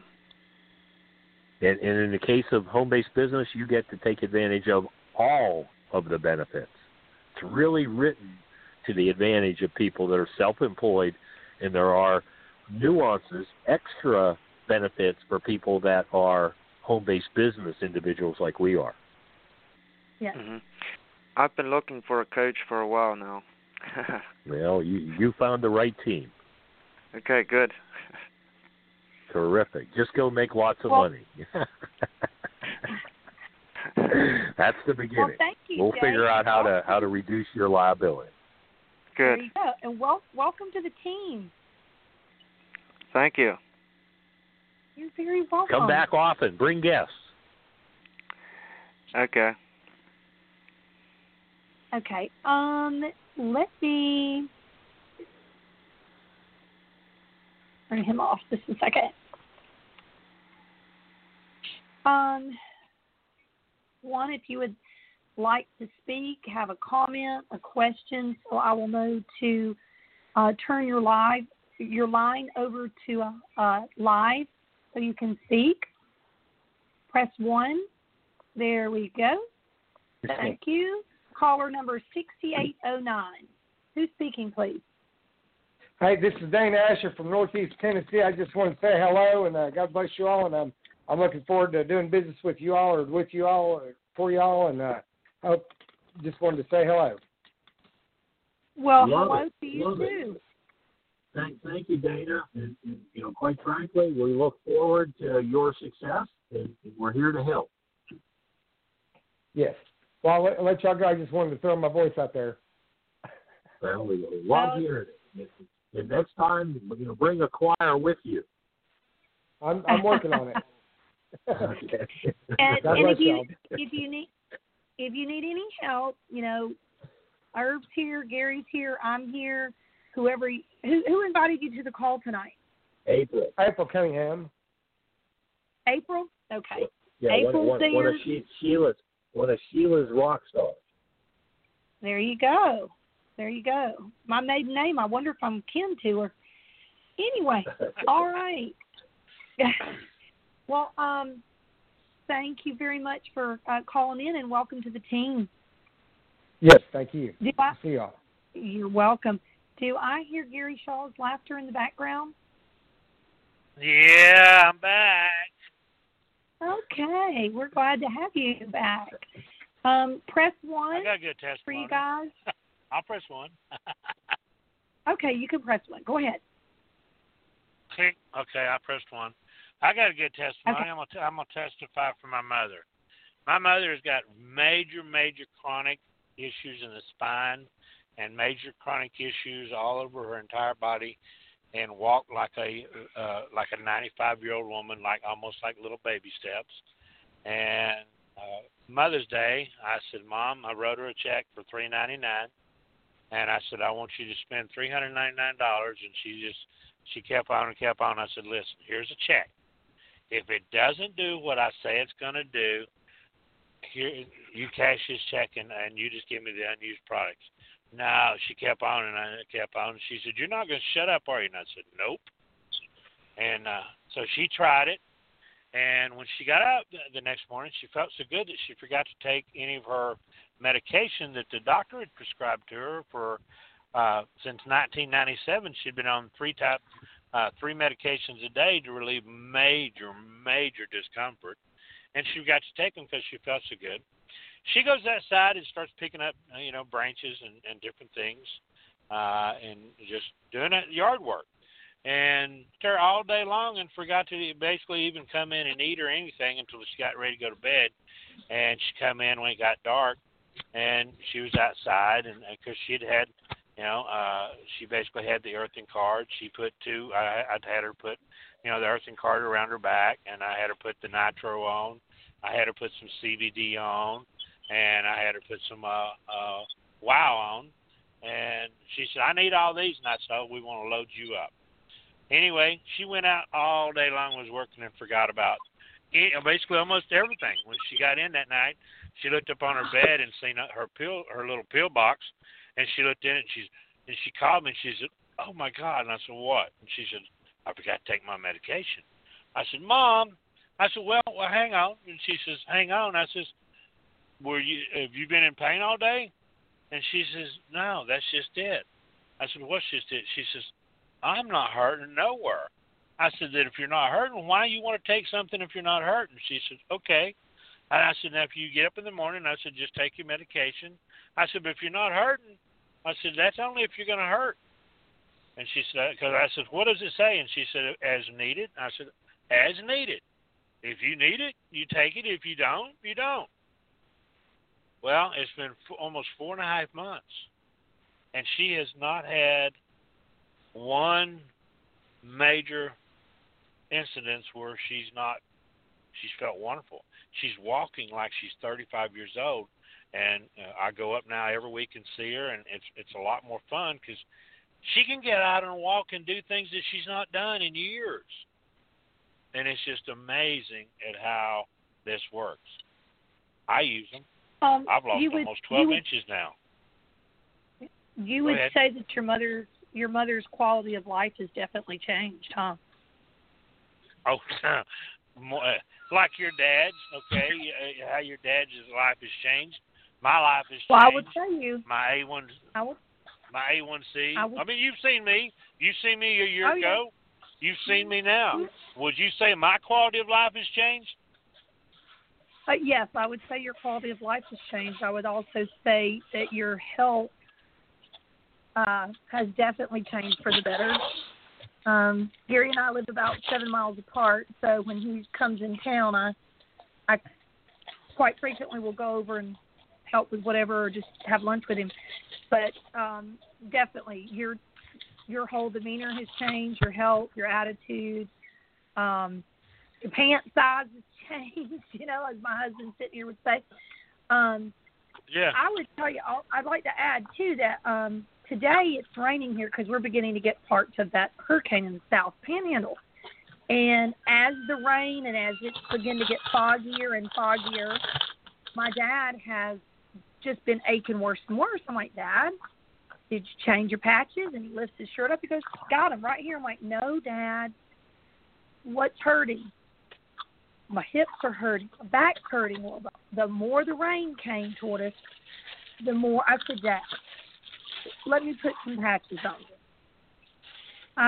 And in the case of home-based business, you get to take advantage of all of the benefits. It's really written to the advantage of people that are self-employed, and there are nuances, extra benefits for people that are home-based business individuals like we are. Yeah. Mm-hmm. I've been looking for a coach for a while now. Well, you found the right team. Okay, good. Terrific. Just go make lots of money. That's the beginning. Well, thank you, we'll Jay. figure out how to reduce your liability. Good. There you go. And welcome to the team. Thank you. You're very welcome. Come back often. Bring guests. Okay. Okay. Let me turn him off just a second. One, if you would like to speak, have a comment, a question, so I will know to turn your line over to live so you can speak. Press 1. There we go. Thank you. Caller number 6809. Who's speaking, please? Hey, this is Dane Asher from Northeast Tennessee. I just want to say hello, and God bless you all, and I'm looking forward to doing business with you all, or with you all, or for you all, and I just wanted to say hello. Well, hello to you too. Thank you, Dana. And quite frankly, we look forward to your success, and we're here to help. Yes. Well, I'll let y'all go. I just wanted to throw my voice out there. Well, we love hearing it. And next time, bring a choir with you. I'm working on it. Okay. And if you need any help, Herb's here, Gary's here, I'm here. Who invited you to the call tonight? April Cunningham. April? Okay. Yeah, April's there. One of Sheila's rock stars. There you go. My maiden name, I wonder if I'm kin to her. Anyway, all right. Well, thank you very much for calling in, and welcome to the team. Yes, thank you. See y'all. You're welcome. Do I hear Gary Shaw's laughter in the background? Yeah, I'm back. Okay, we're glad to have you back. Press 1 I got a good testimony for you guys. I'll press 1. Okay, you can press 1. Go ahead. Okay, I pressed 1. I got a good testimony. Okay. I'm gonna testify for my mother. My mother has got major chronic issues in the spine and major chronic issues all over her entire body, and walked like a 95-year-old woman, almost like little baby steps. And Mother's Day, I said, Mom, I wrote her a check for $3.99, and I said, I want you to spend $399. And she kept on and kept on. I said, listen, here's a check. If it doesn't do what I say it's going to do, here, you cash this check and you just give me the unused products. No, she kept on and I kept on. She said, you're not going to shut up, are you? And I said, nope. And so she tried it. And when she got up the next morning, she felt so good that she forgot to take any of her medication that the doctor had prescribed to her for since 1997. She'd been on three medications a day to relieve major discomfort. And she got to take them because she felt so good. She goes outside and starts picking up, branches and different things, and just doing yard work. And there all day long, and forgot to basically even come in and eat or anything until she got ready to go to bed. And she come in when it got dark, and she was outside, and because she'd had, she basically had the earthing card. She put I'd had her put, the earthing card around her back, and I had her put the nitro on. I had her put some CBD on, and I had her put some wow on. And she said, I need all these, and I said, oh, we want to load you up. Anyway, she went out all day long, was working, and forgot about basically almost everything. When she got in that night, she looked up on her bed and seen her little pill box, and she looked in it, and she called me, and she said, oh, my God. And I said, what? And she said, I forgot to take my medication. I said, Mom. I said, well, hang on. And she says, hang on. I says, have you been in pain all day? And she says, no, that's just it. I said, what's just it? She says, I'm not hurting nowhere. I said, that if you're not hurting, why you want to take something if you're not hurting? She said, okay. And I said, now, if you get up in the morning, I said, just take your medication. I said, but if you're not hurting, I said, that's only if you're going to hurt. And she said, because I said, what does it say? And she said, as needed. I said, as needed. If you need it, you take it. If you don't, you don't. Well, it's been almost 4.5 months, and she has not had one major incident where she's felt wonderful. She's walking like she's 35 years old, and I go up now every week and see her, and it's a lot more fun because she can get out and walk and do things that she's not done in years. And it's just amazing at how this works. I use them. I've lost almost 12 inches now. You would say that your mother's quality of life has definitely changed, huh? Oh, like your dad's, okay? How your dad's life has changed. My life has changed. Well, I would tell you. My A1C. I mean, you've seen me. You seen me a year ago. You've seen me now. Would you say my quality of life has changed? Yes, I would say your quality of life has changed. I would also say that your health has definitely changed for the better. Gary and I live about 7 miles apart, so when he comes in town, I quite frequently will go over and help with whatever or just have lunch with him. But definitely, your whole demeanor has changed, your health, your attitude, your pant size has changed, as my husband sitting here would say. Yeah. I would tell you, I'd like to add, too, that today it's raining here because we're beginning to get parts of that hurricane in the South Panhandle. And as the rain and as it's beginning to get foggier and foggier, my dad has just been aching worse and worse. I'm like, Dad, did you change your patches? And he lifts his shirt up. He goes, got him right here. I'm like, no, Dad. What's hurting? My hips are hurting. My back's hurting. Well, the more the rain came toward us, the more I said, Dad, let me put some patches on you. I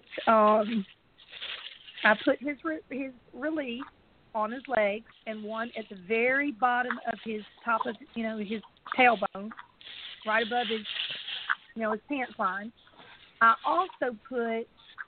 put his relief on his legs and one at the very bottom of his top of his tailbone, right above his his pants line. I also put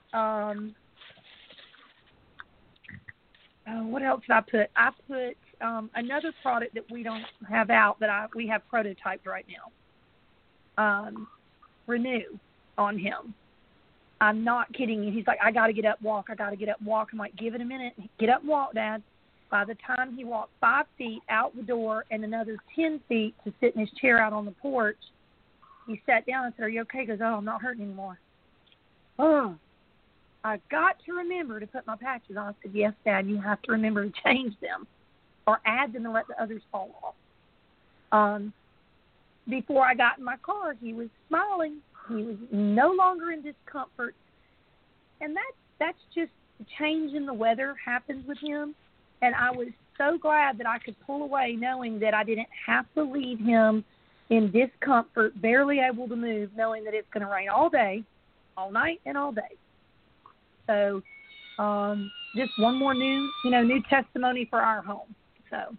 what else did I put? I put another product that we don't have out that we have prototyped right now. Renew on him. I'm not kidding you. He's like, I got to get up, walk. I got to get up, walk. I'm like, give it a minute. Get up and walk, Dad. By the time he walked 5 feet out the door and another 10 feet to sit in his chair out on the porch, he sat down and said, are you okay? He goes, oh, I'm not hurting anymore. Oh, I got to remember to put my patches on. I said, yes, Dad, you have to remember to change them or add them and let the others fall off. Before I got in my car, he was smiling. He was no longer in discomfort. And that's just change in the weather happens with him. And I was so glad that I could pull away knowing that I didn't have to leave him in discomfort, barely able to move, knowing that it's going to rain all day, all night, and all day. So just one more new testimony for our home. So,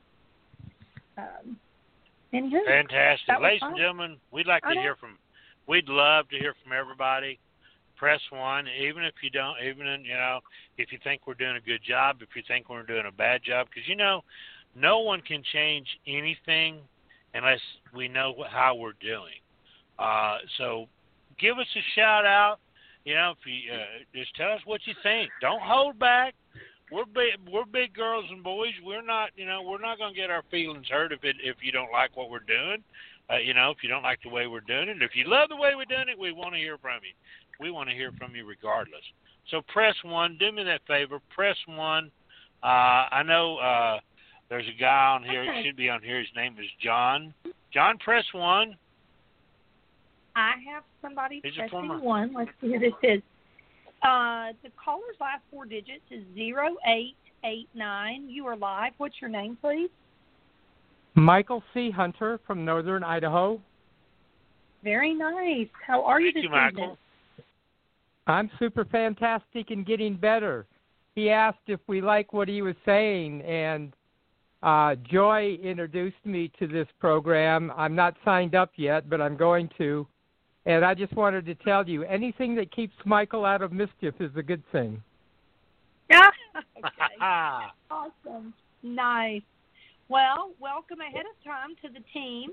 anywho, fantastic. Ladies and gentlemen, we'd love to hear from everybody. Press 1, even if you don't, if you think we're doing a good job, if you think we're doing a bad job, because no one can change anything unless we know how we're doing. So give us a shout out. If you just tell us what you think. Don't hold back. We're big girls and boys. We're not going to get our feelings hurt if you don't like what we're doing. If you don't like the way we're doing it. If you love the way we're doing it, we want to hear from you. We want to hear from you regardless. So press 1. Do me that favor. Press 1. I know there's a guy on here. It should be on here. His name is John. John, press 1. I have somebody pressing 1. Let's see who this is. The caller's last 4 digits is 0889. You are live. What's your name, please? Michael C. Hunter from Northern Idaho. Very nice. How are you this evening? Michael. I'm super fantastic and getting better. He asked if we like what he was saying, and Joy introduced me to this program. I'm not signed up yet, but I'm going to. And I just wanted to tell you, anything that keeps Michael out of mischief is a good thing. Yeah. Okay. Awesome. Nice. Well, welcome ahead of time to the team.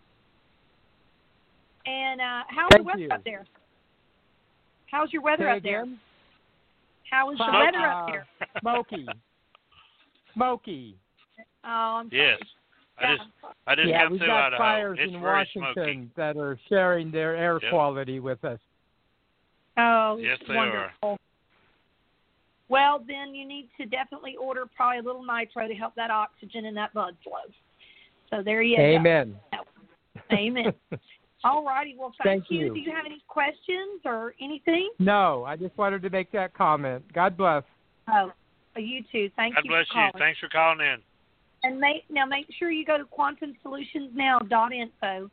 And how's the weather up there? How's your weather up there? How is the weather up there? Smoky. Smoky. Oh, I'm sorry. Yes. I just got we've through got Idaho. fires It's in very Washington smoky. that are sharing their air quality with us. Oh, yes, they wonderful. are. Well, then you need to definitely order probably a little nitro to help that oxygen and that blood flow. So there you Amen. go. Amen. All righty. Well, thank you. you. Do you have any questions or anything? No, I just wanted to make that comment. God bless. Oh, you too. Thank God you bless for calling. you. Thanks for calling in. And make sure you go to quantumsolutionsnow.info.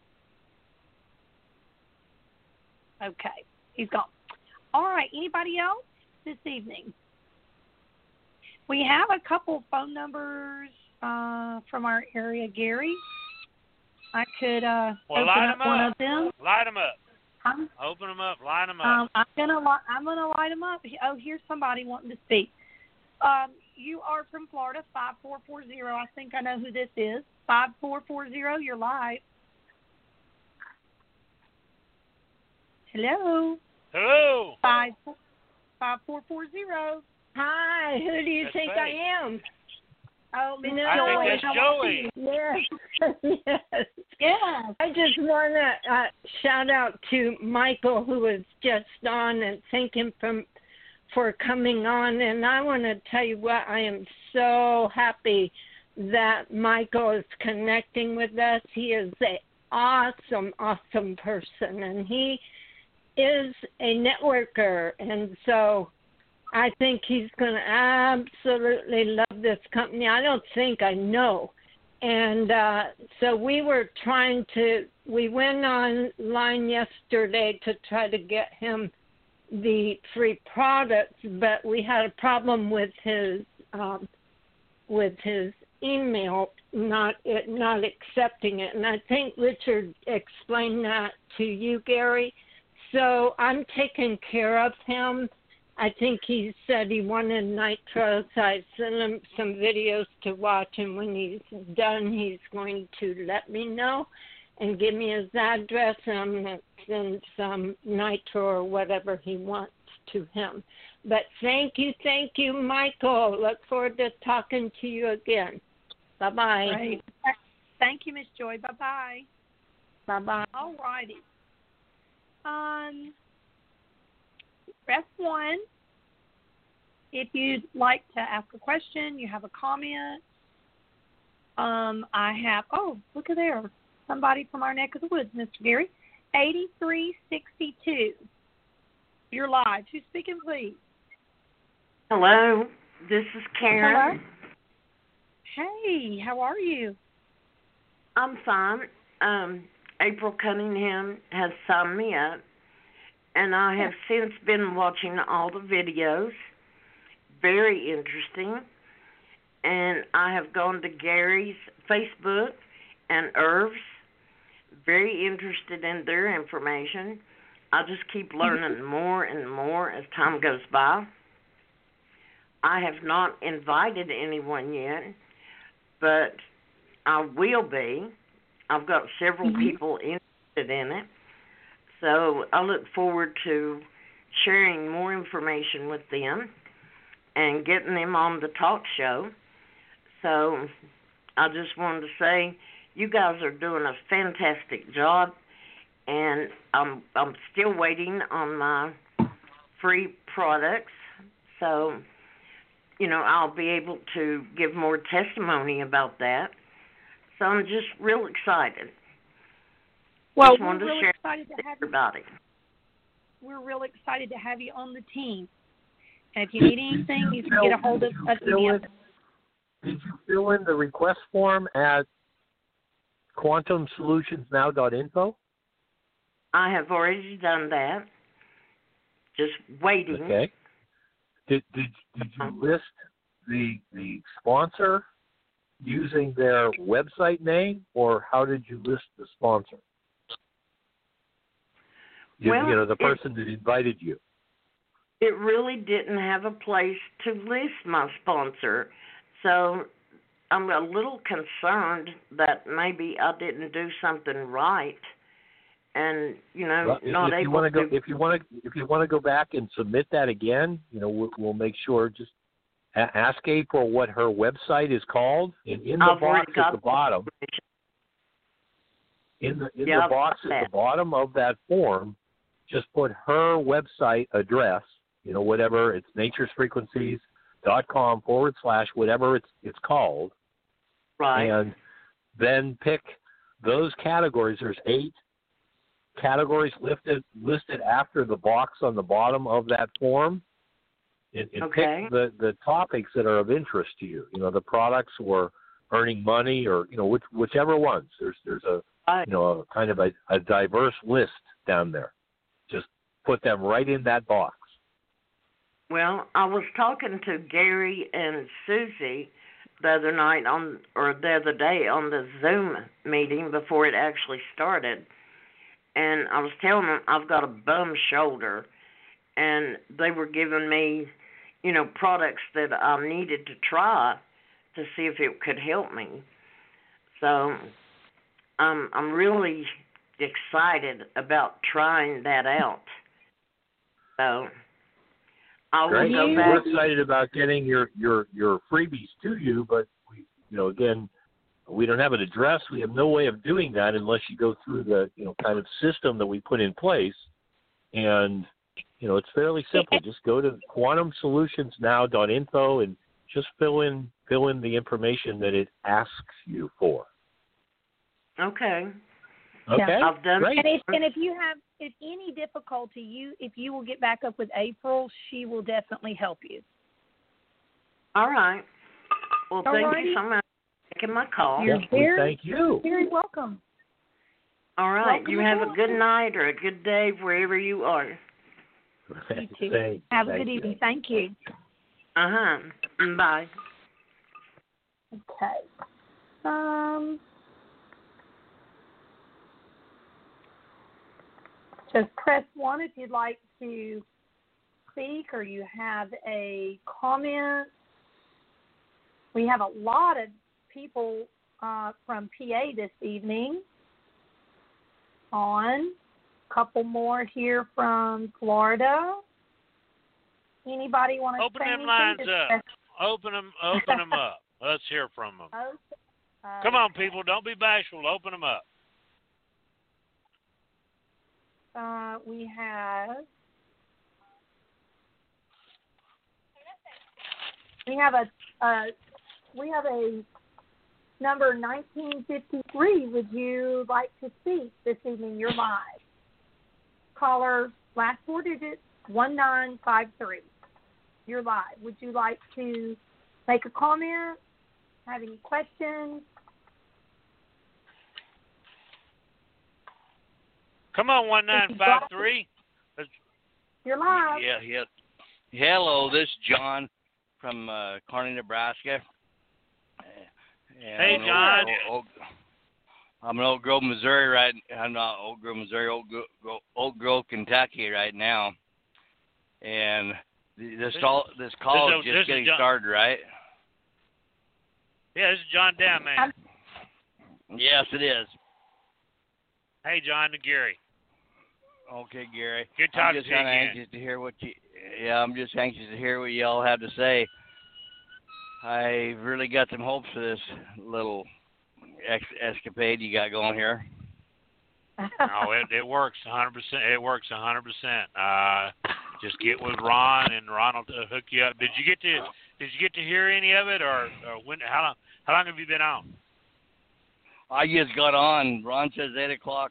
Okay. He's gone. All right. Anybody else this evening? We have a couple phone numbers from our area, Gary. I could open up one of them. Light them up. Open them up. Light them up. I'm gonna light them up. Oh, here's somebody wanting to speak. You are from Florida, 5440. I think I know who this is. 5440. You're live. Hello. Hello. 5440. Hi. Who do you That's think Faith. I am? Oh, Miss No, I Joy. think that's Joey. Yes. Yes. Yes. I just want to shout out to Michael, who was just on, and thank him for coming on. And I want to tell you what, I am so happy that Michael is connecting with us. He is an awesome person, and he is a networker. And so I think he's going to absolutely love this company. I don't think, I know. And so we went online yesterday to try to get him the free products, but we had a problem with his email not accepting it. And I think Richard explained that to you, Gary. So I'm taking care of him. I think he said he wanted nitro, so I sent him some videos to watch, and when he's done, he's going to let me know and give me his address, and I'm going to send some nitro or whatever he wants to him. But thank you, Michael. Look forward to talking to you again. Bye-bye. Right. Thank you, Miss Joy. Bye-bye. Bye-bye. All righty. Press 1 if you'd like to ask a question, you have a comment. I have, look at there. Somebody from our neck of the woods, Mr. Gary. 8362. You're live. Who's speaking, please? Hello, this is Karen. Hello. Hey, how are you? I'm fine. April Cunningham has signed me up, and I have since been watching all the videos. Very interesting. And I have gone to Gary's Facebook and Irv's. Very interested in their information. I just keep learning more and more as time goes by. I have not invited anyone yet, but I will be. I've got several people interested in it. So I look forward to sharing more information with them and getting them on the talk show. So I just wanted to say you guys are doing a fantastic job, and I'm still waiting on my free products. So, I'll be able to give more testimony about that. So I'm just real excited. Well, just we're wanted to really share excited to with have everybody. We're real excited to have you on the team. And if you need anything, you can get a hold of us again. Did you fill in the request form at quantumsolutionsnow.info? I have already done that. Just waiting. Okay. Did you list the sponsor using their website name, or how did you list the sponsor? The person that invited you. It really didn't have a place to list my sponsor, so I'm a little concerned that maybe I didn't do something right, and not able to. If you want to go back and submit that again, we'll make sure. Just ask April what her website is called, and in the box at the bottom. In the box at the bottom of that form, just put her website address. Whatever, it's naturesfrequencies.com / whatever it's called. Right. And then pick those categories. There's 8 categories listed after the box on the bottom of that form. And pick the topics that are of interest to you. The products or earning money or, whichever ones. There's a kind of a diverse list down there. Just put them right in that box. Well, I was talking to Gary and Susie the other day on the Zoom meeting before it actually started, and I was telling them I've got a bum shoulder, and they were giving me, products that I needed to try to see if it could help me. So I'm really excited about trying that out. So I will go back. We're excited about getting your freebies to you, but again, we don't have an address. We have no way of doing that unless you go through the, kind of system that we put in place. And, it's fairly simple. Just go to quantumsolutionsnow.info and just fill in the information that it asks you for. Okay. Okay. I've done. Great. And if you have any difficulty, if you will get back up with April, she will definitely help you. All right. Well, thank Alrighty. you so much for taking my call. You're Thank you. very welcome. All right. Welcome You have aboard. a good night or a good day wherever you are. You too. Thank Have a good you. evening. Thank you. Uh-huh. Bye. Okay. Just press 1 if you'd like to speak or you have a comment. We have a lot of people from PA this evening on. A couple more here from Florida. Anybody want to Open say them anything? lines Just up. press- Open them up. Let's hear from them. Come on, people. Don't be bashful. Open them up. We have a number 1953. Would you like to speak this evening? You're live. Caller, last 4 digits, 1953. You're live. Would you like to make a comment? Have any questions? Come on, 1953. You're live. Yeah. Hello, this is John from Kearney, Nebraska. And Hey, John. I'm in Oak Grove, Missouri. I'm not Oak Grove, Missouri. Oak Grove, Kentucky, right now. And this call is just getting started, right? Yeah, this is John Down, man. Yes, it is. Hey, John and Gary. Okay, Gary. Good I'm talking just to you kind of again. anxious to hear I'm just anxious to hear what y'all have to say. I've really got some hopes for this little escapade you got going here. No, it works 100%. It works 100%. Just get with Ron, and Ron will hook you up. Did you get to hear any of it, or when? How long have you been on? I just got on. Ron says 8:00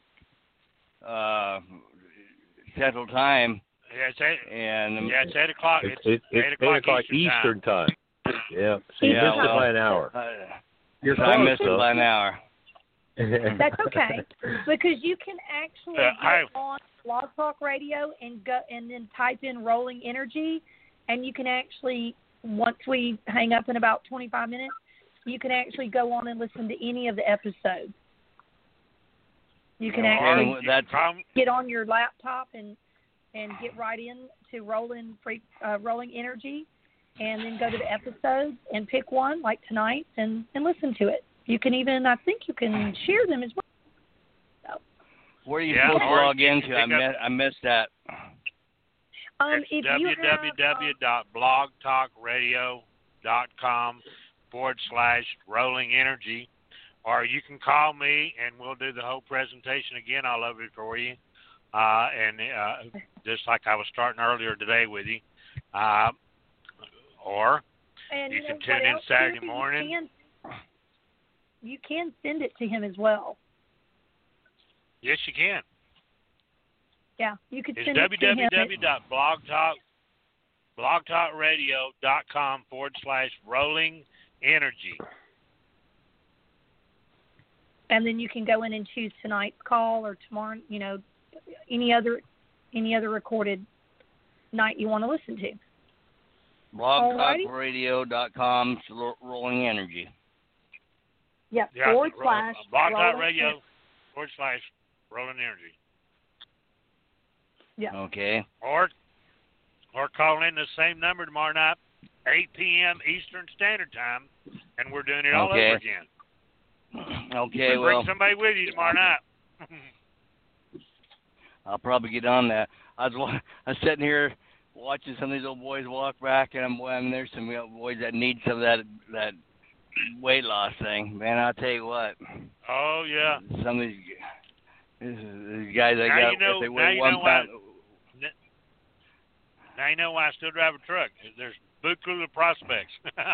Central Time. Yeah, it's 8. And it's 8:00. It's 8:00 Eastern time. Yeah, so you missed it by an hour. I missed it by an hour. That's okay, because you can actually get on Blog Talk Radio and then type in Rolling Energy, and you can actually, once we hang up in about 25 minutes, you can actually go on and listen to any of the episodes. You can actually get on your laptop and get right in to Rolling Energy, and then go to the episodes and pick one like tonight and listen to it. You can even, I think you can share them as well. So. Where are you supposed to log into? I missed that. It's www.blogtalkradio.com/rolling energy, or you can call me and we'll do the whole presentation again all over it for you. Just like I was starting earlier today with you. Or you can tune in Saturday morning. You can send it to him as well. Yes, you can. Yeah, you could it's send it to him. www.blogtalkradio.com/rolling energy. And then you can go in and choose tonight's call or tomorrow, any other recorded night you want to listen to. blogtalkradio.com rolling energy. Yep. Yeah, /blogtalkradio /rolling energy. Yeah. Okay. Or call in the same number tomorrow night, 8 p.m. Eastern Standard Time, and we're doing it all over again. Okay, bring somebody with you tomorrow night. I'll probably get on that. I was sitting here watching some of these old boys walk back, and there's some boys that need some of that weight loss thing, man. I'll tell you what. Oh yeah. Some of these guys I now got, you know, if they weigh 1 pound. Now you know why I still drive a truck. There's buku of prospects.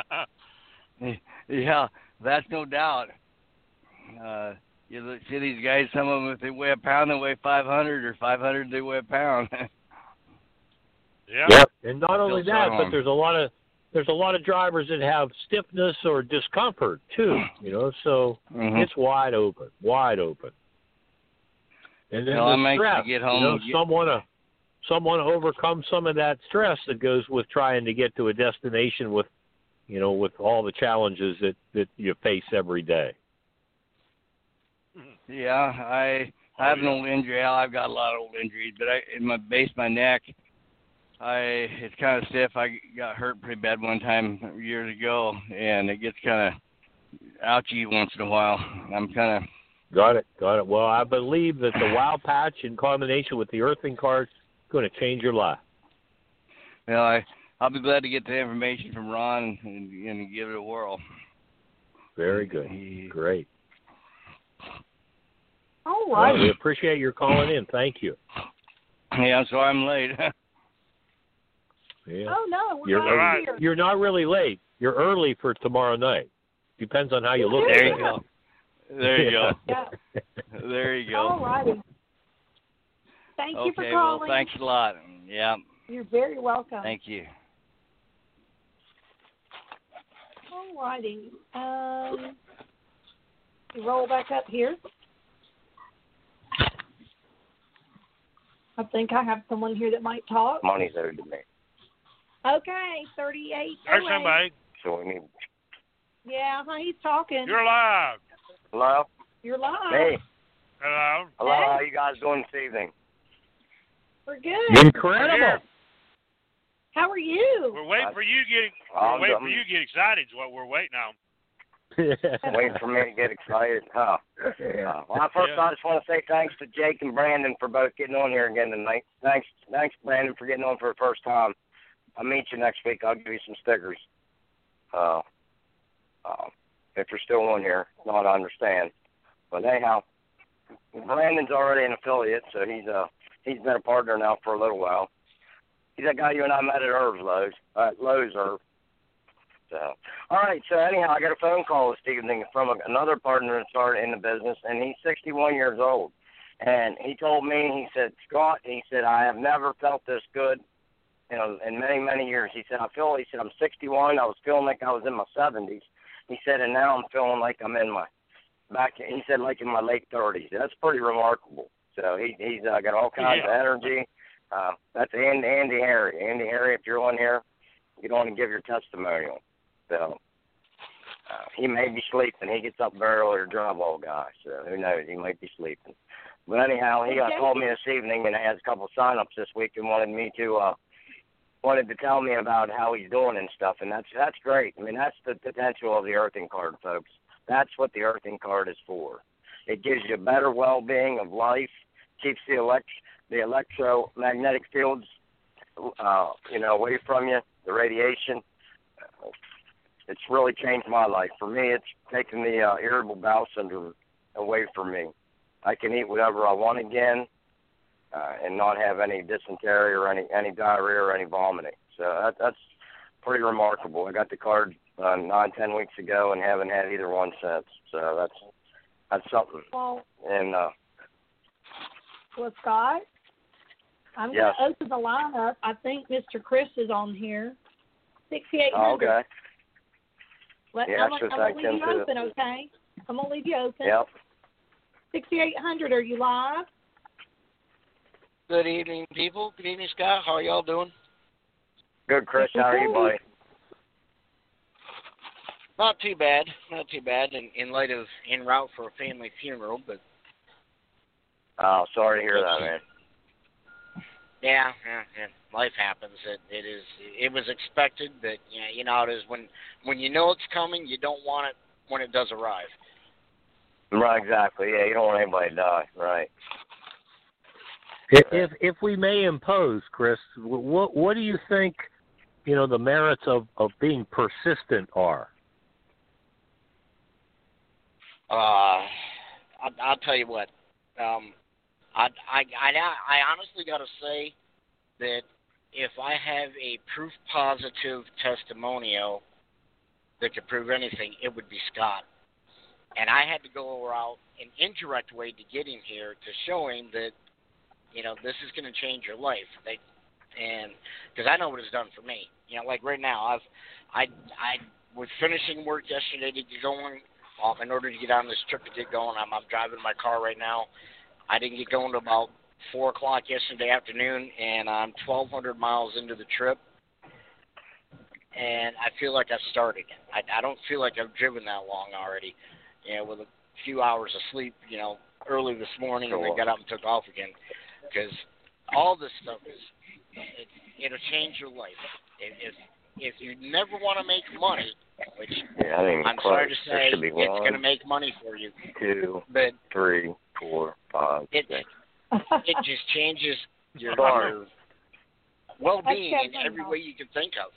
Yeah, that's no doubt. You look, see these guys, some of them, if they weigh a pound, they weigh 500, or 500, they weigh a pound. Yeah. Yep. And not only that, but there's a lot of drivers that have stiffness or discomfort too. So it's wide open. And then the stress. To get home. Someone overcomes some of that stress that goes with trying to get to a destination with all the challenges that you face every day. Yeah, I have an old injury. I've got a lot of old injuries, but in my base of my neck, it's kind of stiff. I got hurt pretty bad one time years ago, and it gets kind of ouchy once in a while. I'm kind of... Got it. Well, I believe that the Wow Patch in combination with the earthing card is going to change your life. Well, I'll be glad to get the information from Ron and give it a whirl. Very good. Great. All right. Well, we appreciate your calling in. Thank you. Yeah, I'm sorry I'm late. Yeah. Oh, no. We're here. You're not really late. You're early for tomorrow night. Depends on how you look at it. There you go. Yeah. There you go. All righty. Thank you for Okay, calling. well, thanks a lot. Yeah. You're very welcome. Thank you. All righty. Roll back up here. I think I have someone here that might talk. Money's owed to me. Okay, 38. There's somebody. So we need... Yeah, he's talking. You're live. Hello? You're live. Hey. Hello. Hello, Hey. how you guys doing this evening? We're good. Incredible. How are you? We're waiting for you to get excited is what we're waiting on. Waiting for me to get excited, huh? Well, first I just want to say thanks to Jake and Brandon for both getting on here again tonight. Thanks, Brandon, for getting on for the first time. I'll meet you next week. I'll give you some stickers. If you're still on here, not I understand. But anyhow, Brandon's already an affiliate, so he's been a partner now for a little while. He's that guy you and I met at Lowe's Herb. So, all right, so anyhow, I got a phone call this evening from another partner that started in the business, and he's 61 years old. And he told me, he said, Scott, I have never felt this good, in many, many years. He said, I'm 61. I was feeling like I was in my 70s. He said, and now I'm feeling like I'm in my late 30s. That's pretty remarkable. So he's got all kinds of energy. That's Andy Harry. Andy Harry, if you're on here, you don't want to give your testimonial. So he may be sleeping. He gets up very early to drive all guys. So who knows? He might be sleeping. But anyhow, he called me this evening and has a couple of sign-ups this week and wanted to tell me about how he's doing and stuff. And that's great. I mean, that's the potential of the earthing card, folks. That's what the earthing card is for. It gives you better well-being of life, keeps the electromagnetic fields, away from you, the radiation. It's really changed my life. For me, it's taken the irritable bowel syndrome away from me. I can eat whatever I want again and not have any dysentery or any diarrhea or any vomiting. So that's pretty remarkable. I got the card 9-10 weeks ago and haven't had either one since. So that's something. Well, and Scott, I'm yes. going to open the lineup. I think Mr. Chris is on here. 6800. Oh, okay. I'm going to leave you open, okay? I'm going to leave you open. Yep. 6800, are you live? Good evening, people. Good evening, Scott. How are y'all doing? Good, Chris. How are you, buddy? Not too bad. In light of en route for a family funeral, but. Oh, sorry to hear that, man. Yeah. Life happens. It was expected, but you know it is when you know it's coming, you don't want it when it does arrive. Right, exactly. Yeah, you don't want anybody to die. Right. If we may impose, Chris, what do you think, the merits of being persistent are? I'll tell you what. I honestly got to say that if I have a proof positive testimonial that could prove anything, it would be Scott. And I had to go out an indirect way to get him here to show him that, this is going to change your life. And because I know what it's done for me. Like right now, I was finishing work yesterday to get going. In order to get on this trip to get going, I'm driving my car right now. I didn't get going until about 4 o'clock yesterday afternoon, and I'm 1,200 miles into the trip. And I feel like I've started. I don't feel like I've driven that long already. With a few hours of sleep, early this morning, and then got up and took off again. Because all this stuff it'll change your life. If you never want to make money, which I'm sorry to say, it's going to make money for you. 2, but 3, 4, 5, 6. It just changes your well-being in every way you can think of.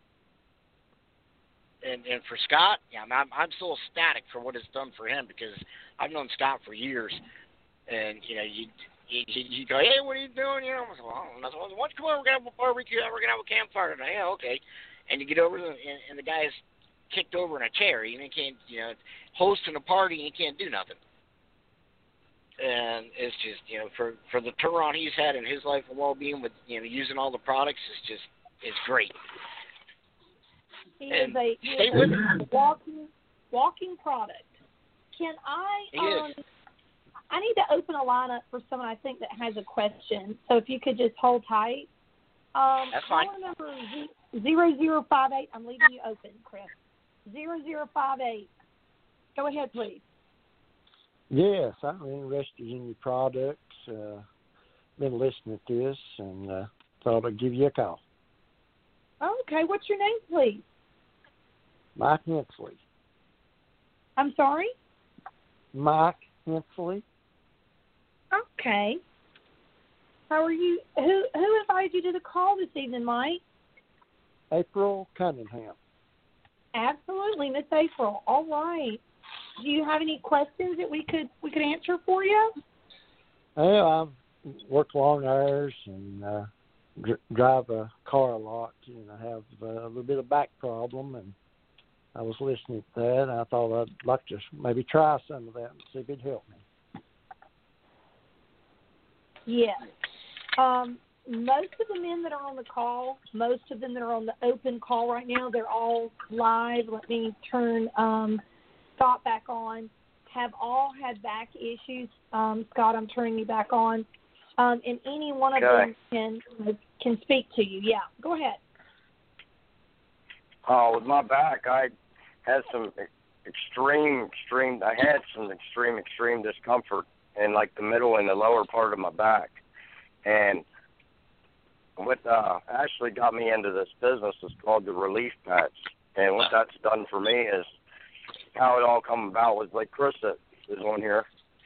And for Scott, I'm so ecstatic for what it's done for him, because I've known Scott for years. And, you go, hey, what are you doing? I'm like, well, nothing. Why don't you come over, we're going to have a barbecue, we're going to have a campfire tonight. Yeah, okay. And you get over, and the guy's kicked over in a chair. He can't, hosting a party, and he can't do nothing. And it's just, for the turnaround he's had in his life of well-being with, using all the products, it's great. He is a walking product. Can I? I need to open a line up for someone I think that has a question. So if you could just hold tight. That's fine. Caller number 0058. I'm leaving you open, Chris. 0058. Go ahead, please. Yes, I'm interested in your products. Been listening to this and thought I'd give you a call. Okay, what's your name, please? Mike Hensley. I'm sorry? Mike Hensley. Okay. How are you? Who invited you to the call this evening, Mike? April Cunningham. Absolutely, Miss April. All right. Do you have any questions that we could answer for you? Well, I work long hours and drive a car a lot, and I have a little bit of back problem, and I was listening to that, and I thought I'd like to maybe try some of that and see if it'd help me. Yes. Most of the men that are on the call, most of them that are on the open call right now, they're all live. Let me turn Scott back on. Have all had back issues. Scott, I'm turning you back on. And any one of them can speak to you. Yeah, go ahead. With my back, I had some extreme discomfort in like the middle and the lower part of my back. And what actually got me into this business is called the Relief Patch. And what that's done for me is how it all come about was like Chris is on here.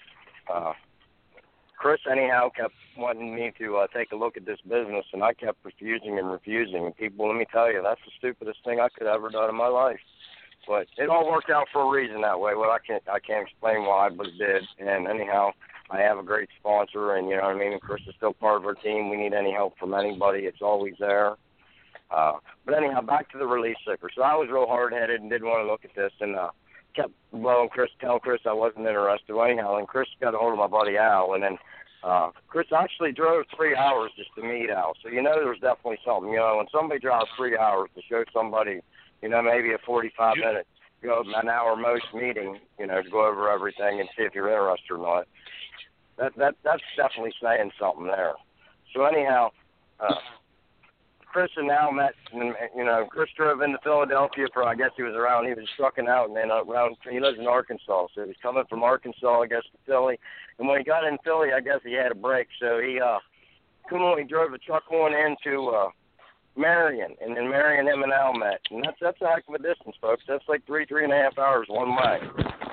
Chris, anyhow, kept wanting me to take a look at this business, and I kept refusing. And people, let me tell you, that's the stupidest thing I could ever done in my life. But it all worked out for a reason that way. Well, I can't explain why, but it did. And anyhow, I have a great sponsor, and you know what I mean. And Chris is still part of our team. We need any help from anybody; it's always there. But anyhow, back to the Relief Sticker. So I was real hard-headed and didn't want to look at this, and kept telling Chris I wasn't interested. Well, anyhow, and Chris got a hold of my buddy Al, and then Chris actually drove 3 hours just to meet Al. So you know there's definitely something. You know, when somebody drives 3 hours to show somebody, you know, maybe a 45-minute, an hour most meeting, you know, to go over everything and see if you're interested or not. That's definitely saying something there. So anyhow, Chris and Al met, and, you know, Chris drove into Philadelphia for, I guess he was trucking out, and then he lives in Arkansas, so he was coming from Arkansas, I guess, to Philly. And when he got in Philly, I guess he had a break, so he drove a truck on into Marion, and then Marion, him and Al met. And that's a heck of a distance, folks. That's like 3.5 hours one way.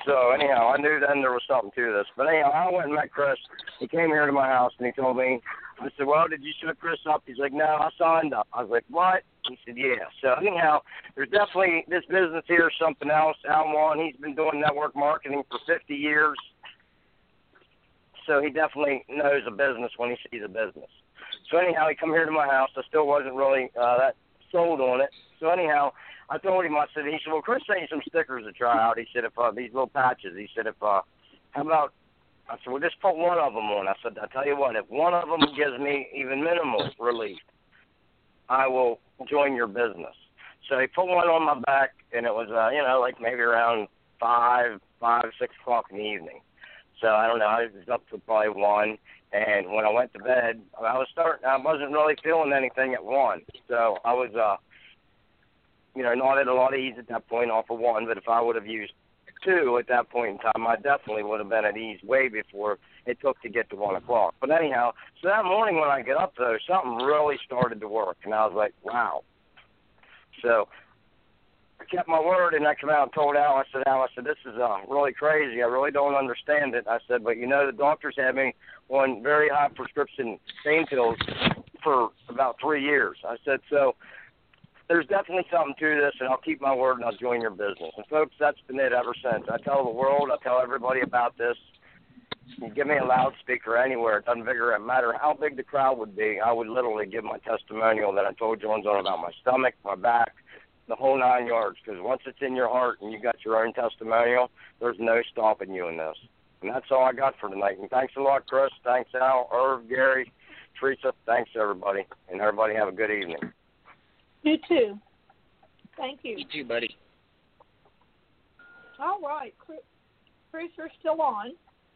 So anyhow, I knew then there was something to this. But anyhow, I went and met Chris. He came here to my house and he told me, I said, well, did you set Chris up? He's like, no, I signed up. I was like, what? He said, yeah. So anyhow, there's definitely this business here, something else. Alwan, he's been doing network marketing for 50 years. So he definitely knows a business when he sees a business. So anyhow, he come here to my house. I still wasn't really that sold on it. So anyhow, I told him, he said, well, Chris sent you some stickers to try out. He said, if these little patches, he said, how about, I said, well, just put one of them on. I said, I'll tell you what, if one of them gives me even minimal relief, I will join your business. So he put one on my back, and it was, like maybe around 5, 6 o'clock in the evening. So I don't know, I was up to probably 1. And when I went to bed, I wasn't really feeling anything at 1. So I was, not at a lot of ease at that point off of 1, but if I would have used 2 at that point in time, I definitely would have been at ease way before it took to get to 1 o'clock. But anyhow, so that morning when I get up, though, something really started to work, and I was like, wow. So I kept my word, and I came out and told Al, I said, this is really crazy. I really don't understand it. I said, but, the doctors had me on very high prescription pain pills for about 3 years. I said, so there's definitely something to this, and I'll keep my word and I'll join your business. And, folks, that's been it ever since. I tell the world, I tell everybody about this. You give me a loudspeaker anywhere, it doesn't matter how big the crowd would be, I would literally give my testimonial that I told Jones on about my stomach, my back, the whole 9 yards, because once it's in your heart and you got your own testimonial, there's no stopping you in this. And that's all I got for tonight. And thanks a lot, Chris. Thanks, Al, Irv, Gary, Teresa. Thanks, everybody. And everybody have a good evening. You too. Thank you. You too, buddy. All right. Chris, you're still on.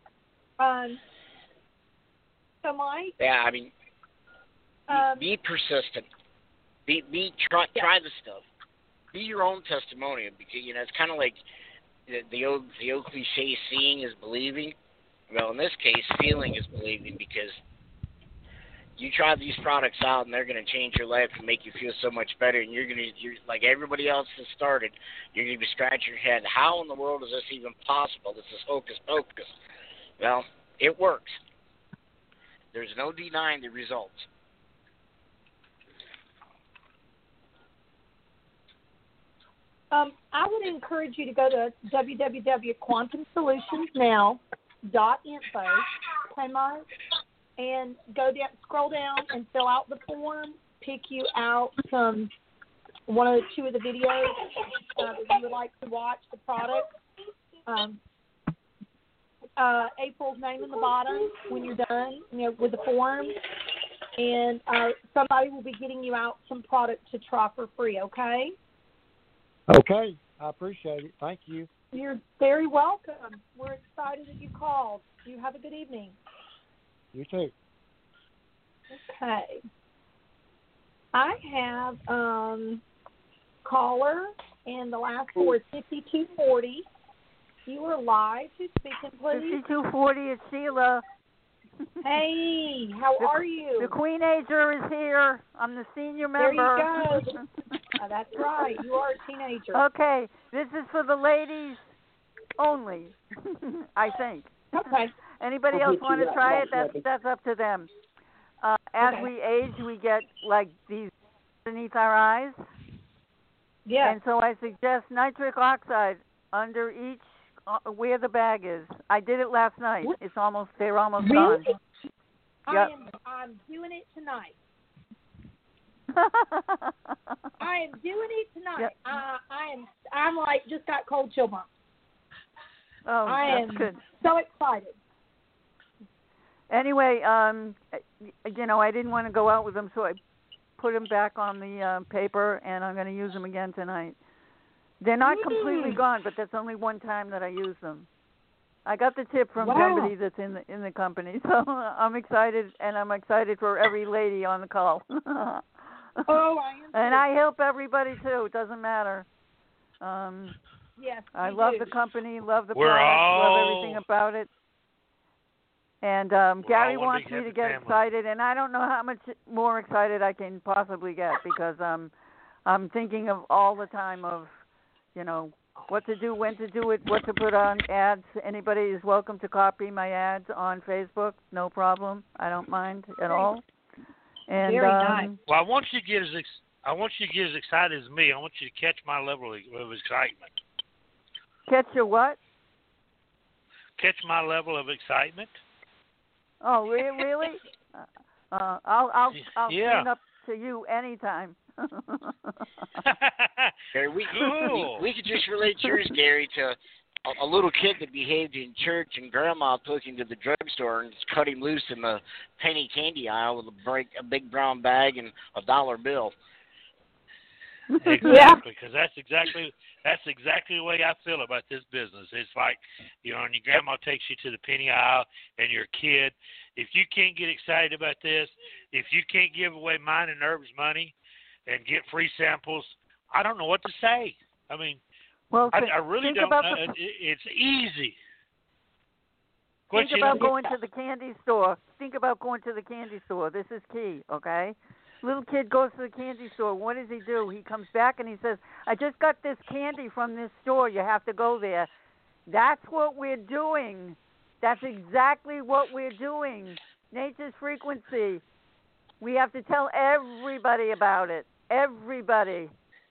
So, Mike? Yeah, I mean, be persistent. Try the stuff. Be your own testimonial, because it's kind of like the old cliche, seeing is believing. Well, in this case, feeling is believing, because you try these products out and they're going to change your life and make you feel so much better, and you're like everybody else has started, you're going to be scratching your head, how in the world is this even possible? This is hocus pocus. Well, it works. There's no denying the results. I would encourage you to go to www.quantumsolutionsnow.info, and go down, scroll down, and fill out the form. Pick you out one or two of the videos that you would like to watch the product. April's name in the bottom when you're done, with the form, and somebody will be getting you out some product to try for free. Okay. Okay, I appreciate it. Thank you. You're very welcome. We're excited that you called. You have a good evening. You too. Okay. I have caller, and the last four is 5240. You are live. Who's speaking, please? 5240 is Sheila. Hey, how are you? The Queenager is here. I'm the senior member. There you go. That's right. You are a teenager. Okay. This is for the ladies only, I think. Okay. Anybody else want to try it? That's up to them. As we age, we get like these underneath our eyes. Yeah. And so I suggest nitric oxide under each where the bag is. I did it last night. They're almost really? gone. Yep. I'm doing it tonight. I am doing it tonight. Yep. I'm like just got cold chill bumps. Oh, that's good. So excited. Anyway, I didn't want to go out with them, so I put them back on the paper, and I'm going to use them again tonight. They're not completely gone, but that's only one time that I use them. I got the tip from somebody that's in the company, so I'm excited, and I'm excited for every lady on the call. Oh, I am. And I help everybody too. It doesn't matter. Yes, I love the company, love the We're product, love everything about it. And Gary wants me to get excited, and I don't know how much more excited I can possibly get, because I'm thinking of all the time of, what to do, when to do it, what to put on ads. Anybody is welcome to copy my ads on Facebook. No problem. I don't mind at all. And very nice. Well, I want you to get as excited as me. I want you to catch my level of excitement. Catch your what? Catch my level of excitement. Oh, really? I'll yeah. clean up to you anytime. Gary, we could just relate yours, Gary, to a little kid that behaved in church and grandma took him to the drugstore and just cut him loose in the penny candy aisle with a big brown bag and a dollar bill. Exactly, because that's exactly the way I feel about this business. It's like, you know, and your grandma takes you to the penny aisle, and your kid, if you can't get excited about this, if you can't give away mine and Herb's money and get free samples, I don't know what to say. I mean, well, I really don't know. It's easy. Think about going to the candy store. Think about going to the candy store. This is key, okay? Little kid goes to the candy store. What does he do? He comes back and he says, I just got this candy from this store. You have to go there. That's what we're doing. That's exactly what we're doing. Nature's Frequency. We have to tell everybody about it. Everybody.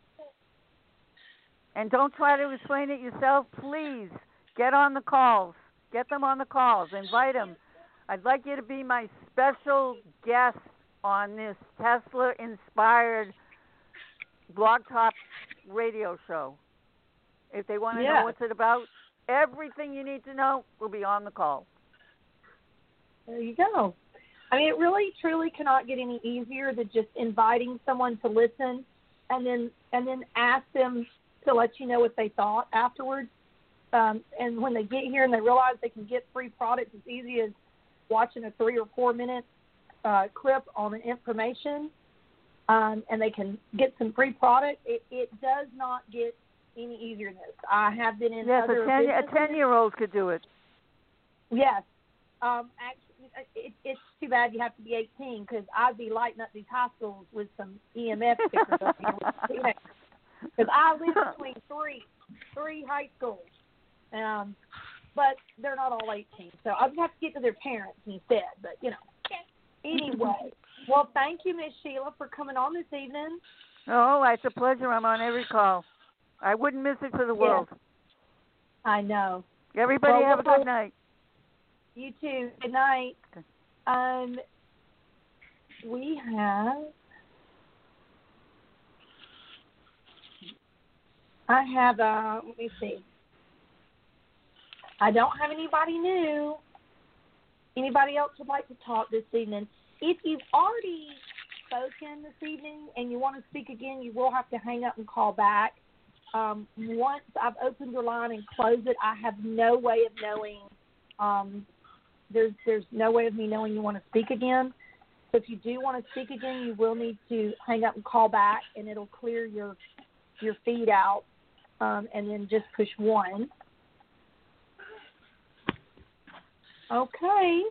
And don't try to explain it yourself. Please get on the calls. Get them on the calls. Invite them. I'd like you to be my special guest on this Tesla-inspired Blog Talk radio show. If they want to know what's it about, everything you need to know will be on the call. There you go. I mean, it really, truly cannot get any easier than just inviting someone to listen and then ask them to let you know what they thought afterwards. And when they get here and they realize they can get free products as easy as watching a 3 or 4 minute clip on the information, and they can get some free product, it does not get any easier than this. I have been in other businesses. A 10-year-old could do it. Yes. Actually, it's too bad you have to be 18 because I'd be lighting up these high schools with some EMF stickers up here. Because I live between three high schools. But they're not all 18. So I'll just have to get to their parents instead. But, you know. Anyway, well, thank you, Miss Sheila, for coming on this evening. Oh, it's a pleasure. I'm on every call. I wouldn't miss it for the world. I know. Everybody have a good night. You too. Good night. We have... let me see. I don't have anybody new. Anybody else would like to talk this evening? If you've already spoken this evening and you want to speak again, you will have to hang up and call back. Once I've opened your line and closed it, I have no way of knowing. There's no way of me knowing you want to speak again. So if you do want to speak again, you will need to hang up and call back, and it'll clear your feed out, and then just push 1. Okay.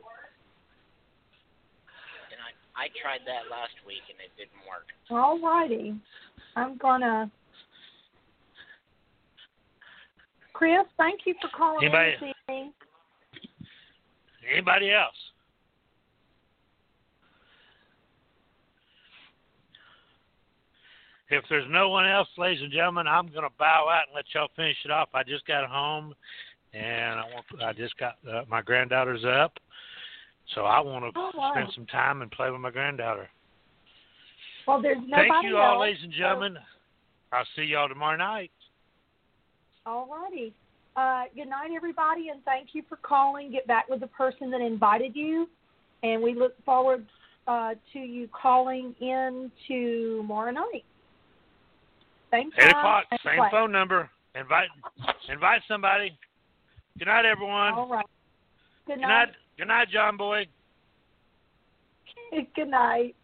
And I tried that last week and it didn't work. All righty. I'm gonna. Chris, thank you for calling in this evening. Anybody else? If there's no one else, ladies and gentlemen, I'm going to bow out and let y'all finish it off. I just got home, and I just got my granddaughter's up, so I want to spend some time and play with my granddaughter. Well, there's nobody Thank you all, else, ladies and gentlemen. I'll see y'all tomorrow night. All righty. Good night, everybody, and thank you for calling. Get back with the person that invited you, and we look forward to you calling in tomorrow night. Thanks. 8 o'clock, same phone number. Invite somebody. Good night, everyone. All right. Good night. Good night, John Boy. Good night.